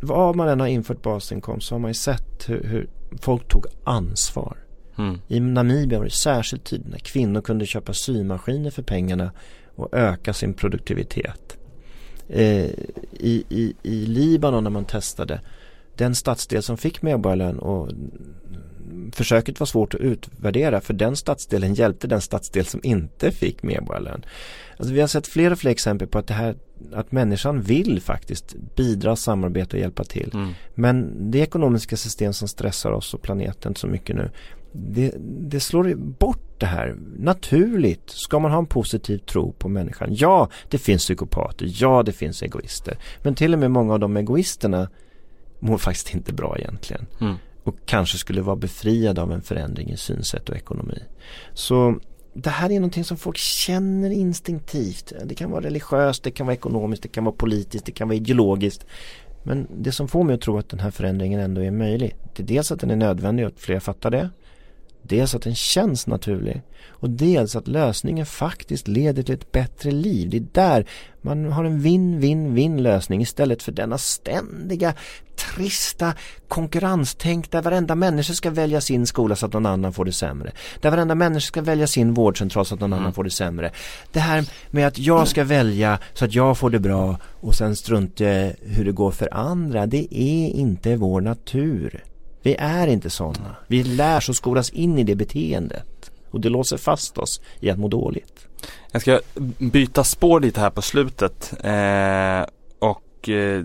vad man än har infört basinkomst så har man ju sett hur, hur folk tog ansvar. Mm. I Namibia var det särskilt tid när kvinnor kunde köpa symaskiner för pengarna och öka sin produktivitet. Eh, i, i, I Libanon när man testade den stadsdel som fick medborgarlön, och försöket var svårt att utvärdera för den stadsdelen hjälpte den stadsdel som inte fick medborgarlön. Alltså vi har sett fler och fler exempel på att det här, att människan vill faktiskt bidra, samarbeta och hjälpa till. Mm. Men det ekonomiska system som stressar oss och planeten så mycket nu, det, det slår bort det här. Naturligt ska man ha en positiv tro på människan. Ja, det finns psykopater. Ja, det finns egoister. Men till och med många av de egoisterna mår faktiskt inte bra egentligen. Mm. Och kanske skulle vara befriade av en förändring i synsätt och ekonomi. Så det här är någonting som folk känner instinktivt. Det kan vara religiöst, det kan vara ekonomiskt, det kan vara politiskt, det kan vara ideologiskt. Men det som får mig att tro att den här förändringen ändå är möjlig, det är dels att den är nödvändig och att fler fattar det. Dels att den känns naturlig. Och dels att lösningen faktiskt leder till ett bättre liv. Det är där man har en vinn-vinn-vinn lösning istället för denna ständiga, trista konkurrenstänk där varenda människa ska välja sin skola så att någon annan får det sämre. Där varenda människa ska välja sin vårdcentral så att någon mm. annan får det sämre. Det här med att jag ska välja så att jag får det bra och sen strunta hur det går för andra, det är inte vår natur. Vi är inte sådana. Vi lär oss och skolas in i det beteendet. Och det låser fast oss i att må dåligt. Jag ska byta spår lite här på slutet. Eh, och eh,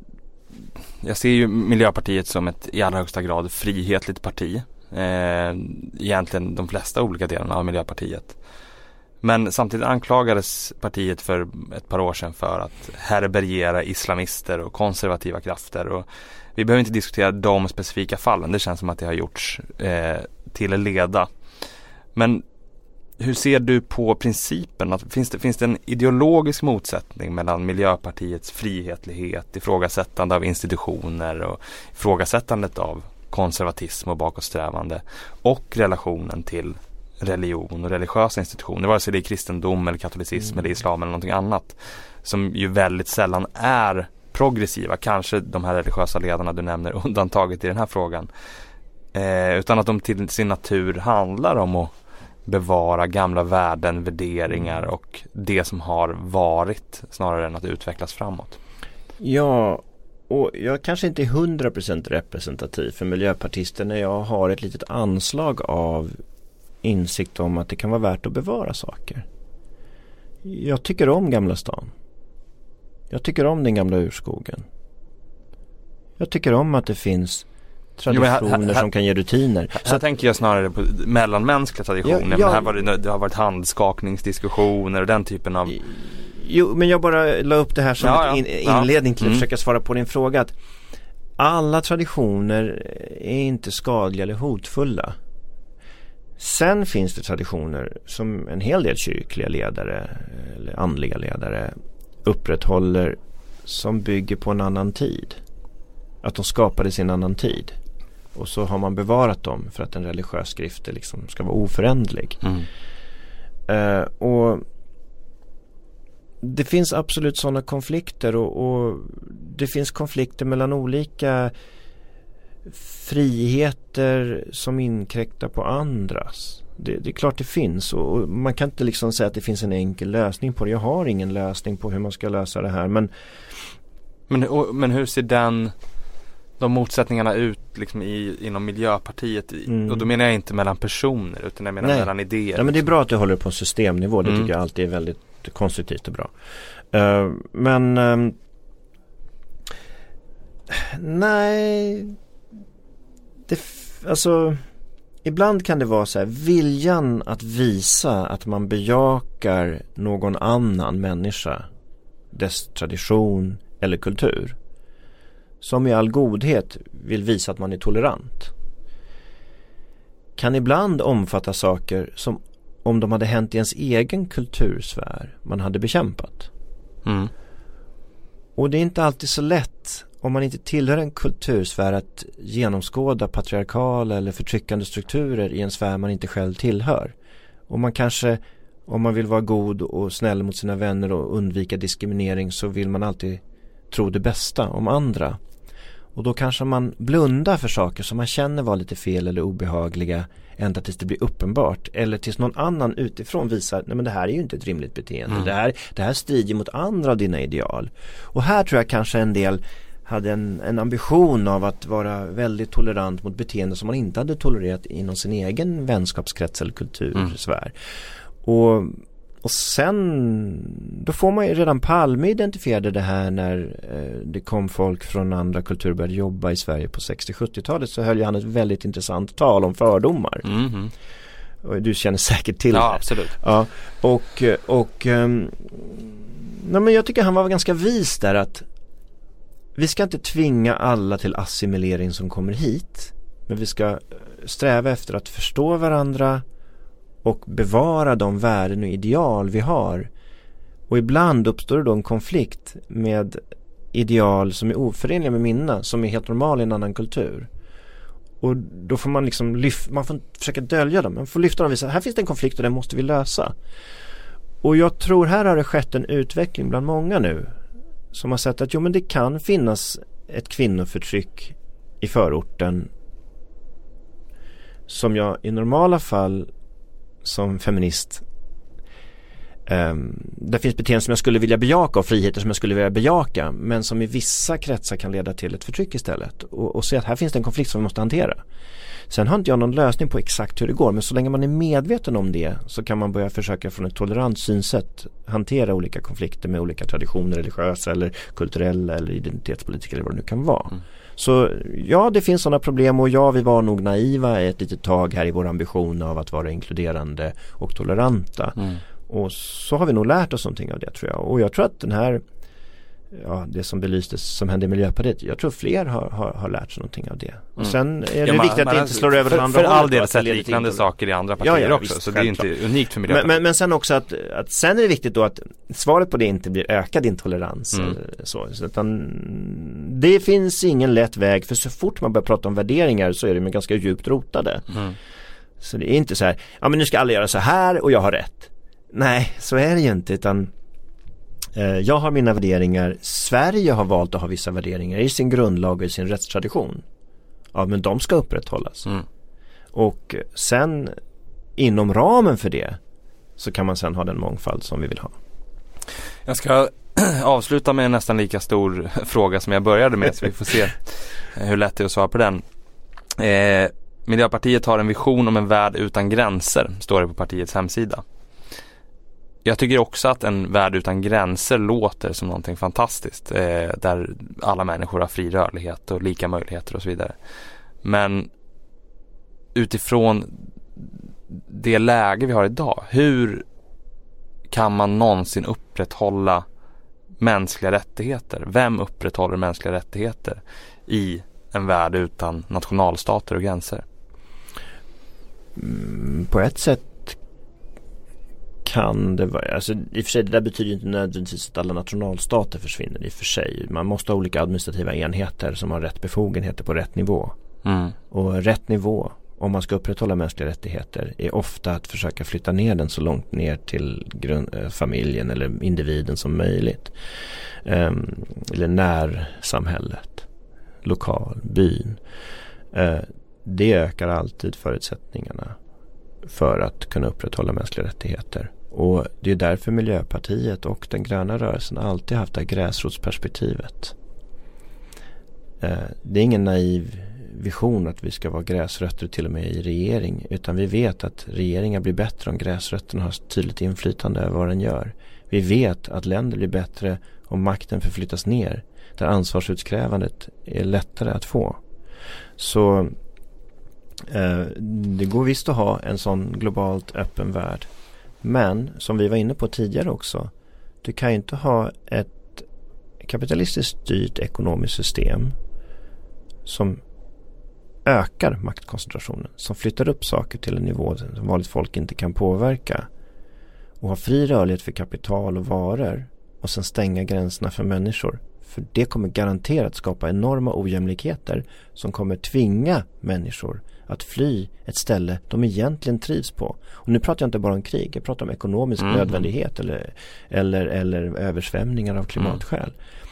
jag ser ju Miljöpartiet som ett i allra högsta grad frihetligt parti. Eh, egentligen de flesta olika delarna av Miljöpartiet. Men samtidigt anklagades partiet för ett par år sedan för att härbärgera islamister och konservativa krafter. Och vi behöver inte diskutera de specifika fallen. Det känns som att det har gjorts eh, till leda. Men hur ser du på principen? Att finns, det, finns det en ideologisk motsättning mellan Miljöpartiets frihetlighet, ifrågasättande av institutioner och ifrågasättandet av konservatism och bakåtsträvande och relationen till religion och religiösa institutioner, vare sig det är kristendom eller katolicism mm. eller islam eller någonting annat, som ju väldigt sällan är progressiva, kanske de här religiösa ledarna du nämner undantaget i den här frågan, eh, utan att de till sin natur handlar om att bevara gamla värden, värderingar och det som har varit snarare än att utvecklas framåt. Ja, och jag kanske inte är hundra procent representativ för miljöpartister när jag har ett litet anslag av insikt om att det kan vara värt att bevara saker. Jag tycker om Gamla stan. Jag tycker om den gamla urskogen. Jag tycker om att det finns traditioner jo, här, här, som kan ge rutiner. Här, så här tänker jag snarare på mellanmänskliga traditioner. Ja, ja, men här var det, det har varit handskakningsdiskussioner och den typen av... Jo, men jag bara la upp det här som ja, en in, inledning till att mm. försöka svara på din fråga. Att alla traditioner är inte skadliga eller hotfulla. Sen finns det traditioner som en hel del kyrkliga ledare eller andliga ledare upprätthåller som bygger på en annan tid. Att de skapade sin annan tid. Och så har man bevarat dem för att en religiös skrift liksom ska vara oföränderlig. Mm. Uh, och det finns absolut sådana konflikter och, och det finns konflikter mellan olika friheter som inkräktar på andras. Det, det är klart det finns och man kan inte liksom säga att det finns en enkel lösning på det. Jag har ingen lösning på hur man ska lösa det här. Men, men, och, men hur ser den de motsättningarna ut liksom i, inom Miljöpartiet? Mm. Och då menar jag inte mellan personer utan jag menar Nej. mellan idéer. Ja, men det är bra att du håller på en systemnivå. Det mm. tycker jag alltid är väldigt konstruktivt och bra. Uh, men um, nej det f- alltså ibland kan det vara så här, viljan att visa att man bejakar någon annan människa, dess tradition eller kultur, som i all godhet vill visa att man är tolerant, kan ibland omfatta saker som om de hade hänt i ens egen kultursfär man hade bekämpat. Mm. Och det är inte alltid så lätt om man inte tillhör en kultursfär att genomskåda patriarkala eller förtryckande strukturer i en sfär man inte själv tillhör. Och man kanske, om man vill vara god och snäll mot sina vänner och undvika diskriminering, så vill man alltid tro det bästa om andra. Och då kanske man blundar för saker som man känner var lite fel eller obehagliga ända tills det blir uppenbart. Eller tills någon annan utifrån visar, nej men det här är ju inte ett rimligt beteende. Mm. Det, här, det här strider mot andra av dina ideal. Och här tror jag kanske en del hade en, en ambition av att vara väldigt tolerant mot beteende som man inte hade tolererat inom sin egen vänskapskrets eller kultursfär. Mm. Och Och sen, då får man ju redan Palme identifierade det här när eh, det kom folk från andra kulturer började jobba i Sverige på sextio-sjuttiotalet, så höll ju han ett väldigt intressant tal om fördomar. Mm-hmm. Och du känner säkert till ja, det. Absolut. Ja, och, och um, nej, men jag tycker han var ganska vis där att vi ska inte tvinga alla till assimilering som kommer hit, men vi ska sträva efter att förstå varandra och bevara de värden och ideal vi har. Och ibland uppstår det då en konflikt med ideal som är oförenliga med mina, som är helt normala i en annan kultur. Och då får man liksom lyf- man får försöka dölja dem. Man får lyfta dem och visa, här finns det en konflikt och den måste vi lösa. Och jag tror här har det skett en utveckling bland många nu som har sett att jo, men det kan finnas ett kvinnoförtryck i förorten som jag i normala fall som feminist um, det finns beteenden som jag skulle vilja bejaka och friheter som jag skulle vilja bejaka, men som i vissa kretsar kan leda till ett förtryck istället, och, och se att här finns det en konflikt som vi måste hantera. Sen har inte jag någon lösning på exakt hur det går, men så länge man är medveten om det så kan man börja försöka från ett tolerant synsätt hantera olika konflikter med olika traditioner, religiösa eller kulturella eller identitetspolitiska eller vad det nu kan vara. Mm. Så ja, det finns sådana problem, och ja, vi var nog naiva ett litet tag här i vår ambition av att vara inkluderande och toleranta. Mm. Och så har vi nog lärt oss någonting av det, tror jag. Och jag tror att den här, ja, det som belystes som hände i Miljöpartiet, jag tror fler har, har, har lärt sig någonting av det. Och mm. sen är det ja, man, viktigt att det inte slår över för, till andra för hållet. För all del sett liknande saker i andra partier ja, ja, också, visst, så självklart. Det är inte unikt för Miljöpartiet. Men, men, men sen också att, att sen är det viktigt då att svaret på det inte blir ökad intolerans. Mm. Eller så, så utan det finns ingen lätt väg, för så fort man börjar prata om värderingar så är de ganska djupt rotade. Mm. Så det är inte så här, ja men nu ska alla göra så här och jag har rätt. Nej, så är det ju inte, utan eh, jag har mina värderingar. Sverige har valt att ha vissa värderingar i sin grundlag och i sin rättstradition. Ja, men de ska upprätthållas. Mm. Och sen inom ramen för det så kan man sen ha den mångfald som vi vill ha. Jag ska avsluta med en nästan lika stor fråga som jag började med, så vi får se hur lätt det är att svara på den. Eh, Miljöpartiet har en vision om en värld utan gränser, står det på partiets hemsida. Jag tycker också att en värld utan gränser låter som någonting fantastiskt, eh, där alla människor har fri rörlighet och lika möjligheter och så vidare. Men utifrån det läge vi har idag, hur kan man någonsin upprätthålla mänskliga rättigheter? Vem upprätthåller mänskliga rättigheter i en värld utan nationalstater och gränser? Mm, på ett sätt kan det vara, alltså i och för sig det där betyder inte nödvändigtvis att alla nationalstater försvinner i och för sig. Man måste ha olika administrativa enheter som har rätt befogenheter på rätt nivå. Mm. Och rätt nivå, om man ska upprätthålla mänskliga rättigheter, är ofta att försöka flytta ner den så långt ner till grund, äh, familjen eller individen som möjligt. Um, eller närsamhället, lokal, byn. Uh, det ökar alltid förutsättningarna för att kunna upprätthålla mänskliga rättigheter. Och det är därför Miljöpartiet och den gröna rörelsen alltid haft det gräsrotsperspektivet. Eh, det är ingen naiv vision att vi ska vara gräsrötter till och med i regering, utan vi vet att regeringar blir bättre om gräsrötterna har tydligt inflytande över vad den gör. Vi vet att länder blir bättre om makten förflyttas ner, där ansvarsutkrävandet är lättare att få. Så eh, det går visst att ha en sån globalt öppen värld. Men som vi var inne på tidigare också, du kan ju inte ha ett kapitalistiskt styrt ekonomiskt system som ökar maktkoncentrationen, som flyttar upp saker till en nivå som vanligt folk inte kan påverka, och ha fri rörlighet för kapital och varor och sen stänga gränserna för människor. För det kommer garanterat skapa enorma ojämlikheter som kommer tvinga människor att fly ett ställe de egentligen trivs på. Och nu pratar jag inte bara om krig, jag pratar om ekonomisk mm. nödvändighet eller, eller, eller översvämningar av klimatskäl. Mm.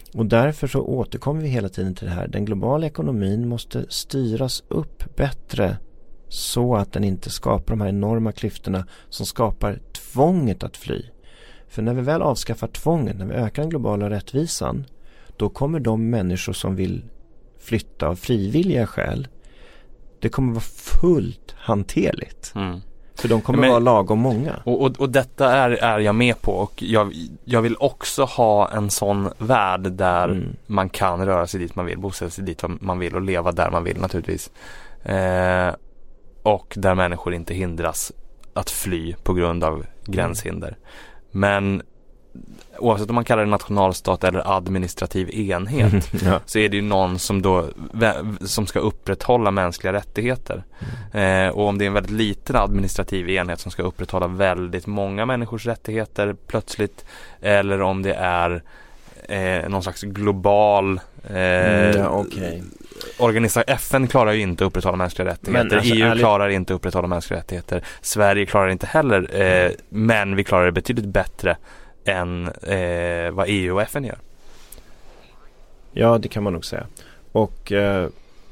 Och därför så återkommer vi hela tiden till det här. Den globala ekonomin måste styras upp bättre så att den inte skapar de här enorma klyftorna som skapar tvånget att fly. För när vi väl avskaffar tvånget, när vi ökar den globala rättvisan, då kommer de människor som vill flytta av frivilliga skäl, det kommer vara fullt hanterligt. Mm. För de kommer Men, vara lagom många. Och, och, och detta är, är jag med på. Och jag, jag vill också ha en sån värld där mm. man kan röra sig dit man vill, bosätta sig dit man vill och leva där man vill naturligtvis. Eh, och där människor inte hindras att fly på grund av gränshinder. Mm. Men oavsett om man kallar det nationalstat eller administrativ enhet ja. så är det ju någon som då som ska upprätthålla mänskliga rättigheter. Mm. Eh, och om det är en väldigt liten administrativ enhet som ska upprätthålla väldigt många människors rättigheter plötsligt, eller om det är eh, någon slags global eh, mm, ja, okay. organisa- F N klarar ju inte att upprätthålla mänskliga rättigheter. Men, alltså, E U ärligt... klarar inte att upprätthålla mänskliga rättigheter. Sverige klarar inte heller, eh, mm. men vi klarar det betydligt bättre än eh, vad E U och F N gör. Ja, det kan man nog säga. Och eh,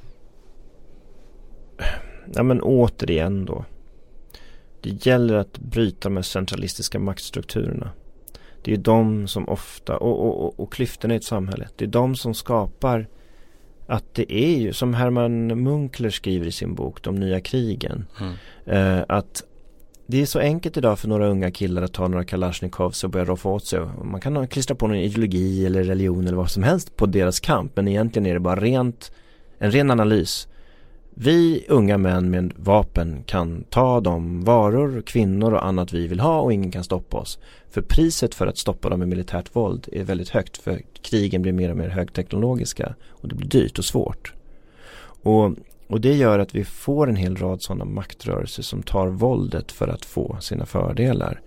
ja, men återigen då. Det gäller att bryta med centralistiska maktstrukturerna. Det är de som ofta, och, och, och, och klyftorna i ett samhälle, det är de som skapar att det är ju, som Herman Munkler skriver i sin bok De nya krigen, mm. eh, att det är så enkelt idag för några unga killar att ta några Kalashnikovs och börja roffa åt sig. Man kan klistra på någon ideologi eller religion eller vad som helst på deras kamp, men egentligen är det bara rent, en ren analys. Vi unga män med vapen kan ta de varor, kvinnor och annat vi vill ha och ingen kan stoppa oss. För priset för att stoppa dem med militärt våld är väldigt högt, för krigen blir mer och mer högteknologiska och det blir dyrt och svårt. Och Och det gör att vi får en hel rad sådana maktrörelser som tar våldet för att få sina fördelar.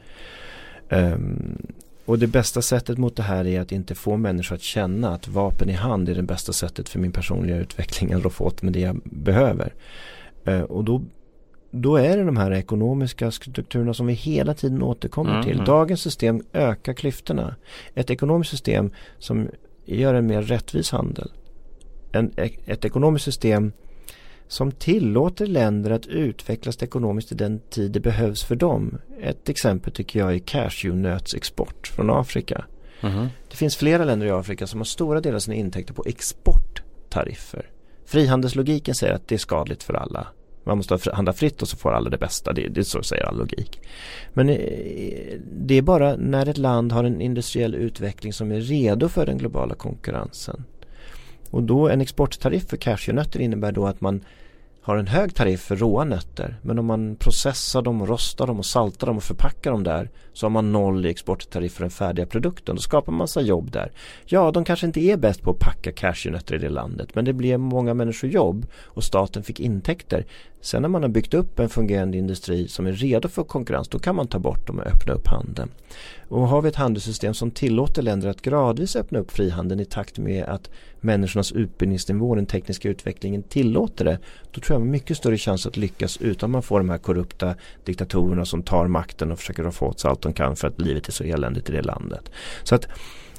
Um, och det bästa sättet mot det här är att inte få människor att känna att vapen i hand är det bästa sättet för min personliga utveckling att få åt med det jag behöver. Uh, och då, då är det de här ekonomiska strukturerna som vi hela tiden återkommer mm. till. Dagens system ökar klyftorna. Ett ekonomiskt system som gör en mer rättvis handel. En, ett ekonomiskt system som tillåter länder att utvecklas ekonomiskt i den tid det behövs för dem. Ett exempel tycker jag är cashewnötsexport från Afrika. Mm-hmm. Det finns flera länder i Afrika som har stora delar av sina intäkter på exporttariffer. Frihandelslogiken säger att det är skadligt för alla. Man måste handla fritt och så får alla det bästa. Det, det är så säger all logik. Men det är bara när ett land har en industriell utveckling som är redo för den globala konkurrensen. Och då en exporttariff för cashewnötter innebär då att man har en hög tariff för råa nötter. Men om man processar dem och rostar dem och saltar dem och förpackar dem där, så har man noll i exporttariff för den färdiga produkten. Då skapar man massa jobb där. Ja, de kanske inte är bäst på att packa cashewnötter i det landet, men det blir många människor jobb och staten fick intäkter. Sen när man har byggt upp en fungerande industri som är redo för konkurrens, då kan man ta bort dem och öppna upp handeln. Och har vi ett handelssystem som tillåter länder att gradvis öppna upp frihandeln i takt med att människornas utbildningsnivå och den tekniska utvecklingen tillåter det, då tror jag man mycket större chans att lyckas utan man får de här korrupta diktatorerna som tar makten och försöker få åt sig allt de kan för att livet är så eländigt i det landet. Så att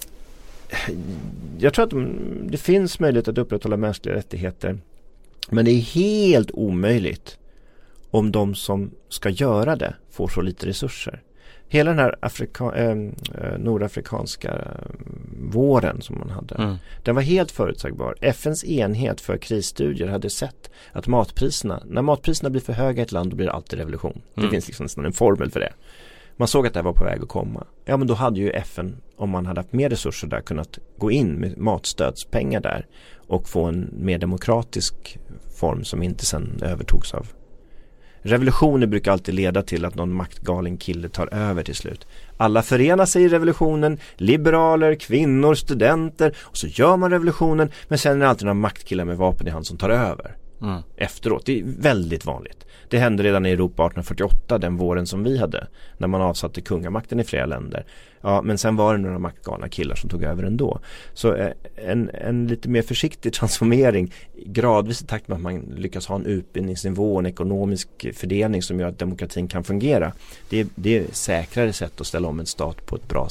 jag tror att det finns möjlighet att upprätthålla mänskliga rättigheter, men det är helt omöjligt om de som ska göra det får så lite resurser. Hela den här Afrika, äh, nordafrikanska äh, våren som man hade, mm. den var helt förutsägbar. F N:s enhet för krisstudier hade sett att matpriserna, när matpriserna blir för höga i ett land, då blir det alltid revolution. Mm. Det finns liksom nästan en formel för det. Man såg att det var på väg att komma. Ja, men då hade ju F N, om man hade haft mer resurser där, kunnat gå in med matstödspengar där och få en mer demokratisk form som inte sen övertogs av. Revolutioner brukar alltid leda till att någon maktgalen kille tar över till slut. Alla förenar sig i revolutionen, liberaler, kvinnor, studenter, och så gör man revolutionen, men sen är det alltid några maktkillar med vapen i hand som tar över. Mm. Efteråt. Det är väldigt vanligt. Det hände redan i Europa arton fyrtioåtta, den våren som vi hade, när man avsatte kungamakten i flera länder. Ja, men sen var det några maktgalna killar som tog över ändå. Så eh, en, en lite mer försiktig transformering, gradvis i takt med att man lyckas ha en utbildningsnivå, en ekonomisk fördelning som gör att demokratin kan fungera. Det är, det är säkrare sätt att ställa om en stat på ett bra sätt.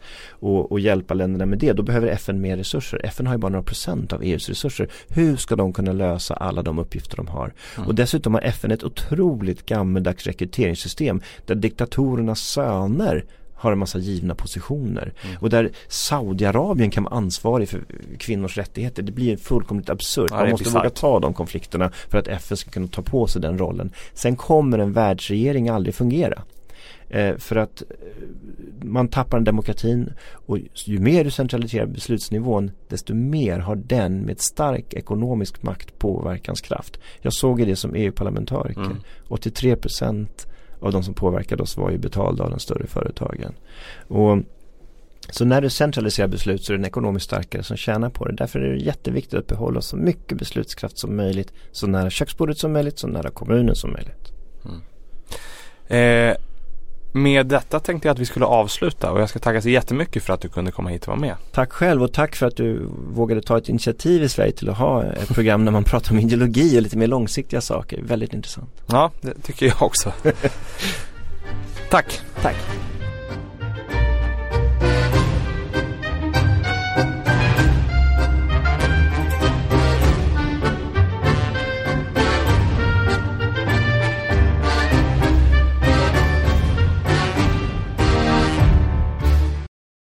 och, och hjälpa länderna med det, då behöver F N mer resurser. F N har ju bara några procent av E U:s resurser. Hur ska de kunna lösa alla de uppgifter de har? Mm. Och dessutom har F N ett otroligt gammaldags rekryteringssystem där diktatorernas söner har en massa givna positioner. Mm. Och där Saudiarabien kan vara ansvarig för kvinnors rättigheter. Det blir fullkomligt absurt. Ja, man måste våga ta de konflikterna för att F N ska kunna ta på sig den rollen. Sen kommer en världsregering aldrig fungera. Eh, för att eh, man tappar en demokratin, och ju mer du centraliserar beslutsnivån, desto mer har den med stark ekonomisk makt påverkanskraft. Jag såg det som E U-parlamentariker. Mm. åttiotre procent av de som påverkade oss var ju betalda av de större företagen. Och så när du centraliserar beslut så är det den ekonomiskt starkare som tjänar på det. Därför är det jätteviktigt att behålla så mycket beslutskraft som möjligt, så nära köksbordet som möjligt, så nära kommunen som möjligt. Mm. Eh, med detta tänkte jag att vi skulle avsluta, och jag ska tacka så jättemycket för att du kunde komma hit och vara med. Tack själv, och tack för att du vågade ta ett initiativ i Sverige till att ha ett program där man pratar om ideologi och lite mer långsiktiga saker. Väldigt intressant. Ja, det tycker jag också. Tack. Tack.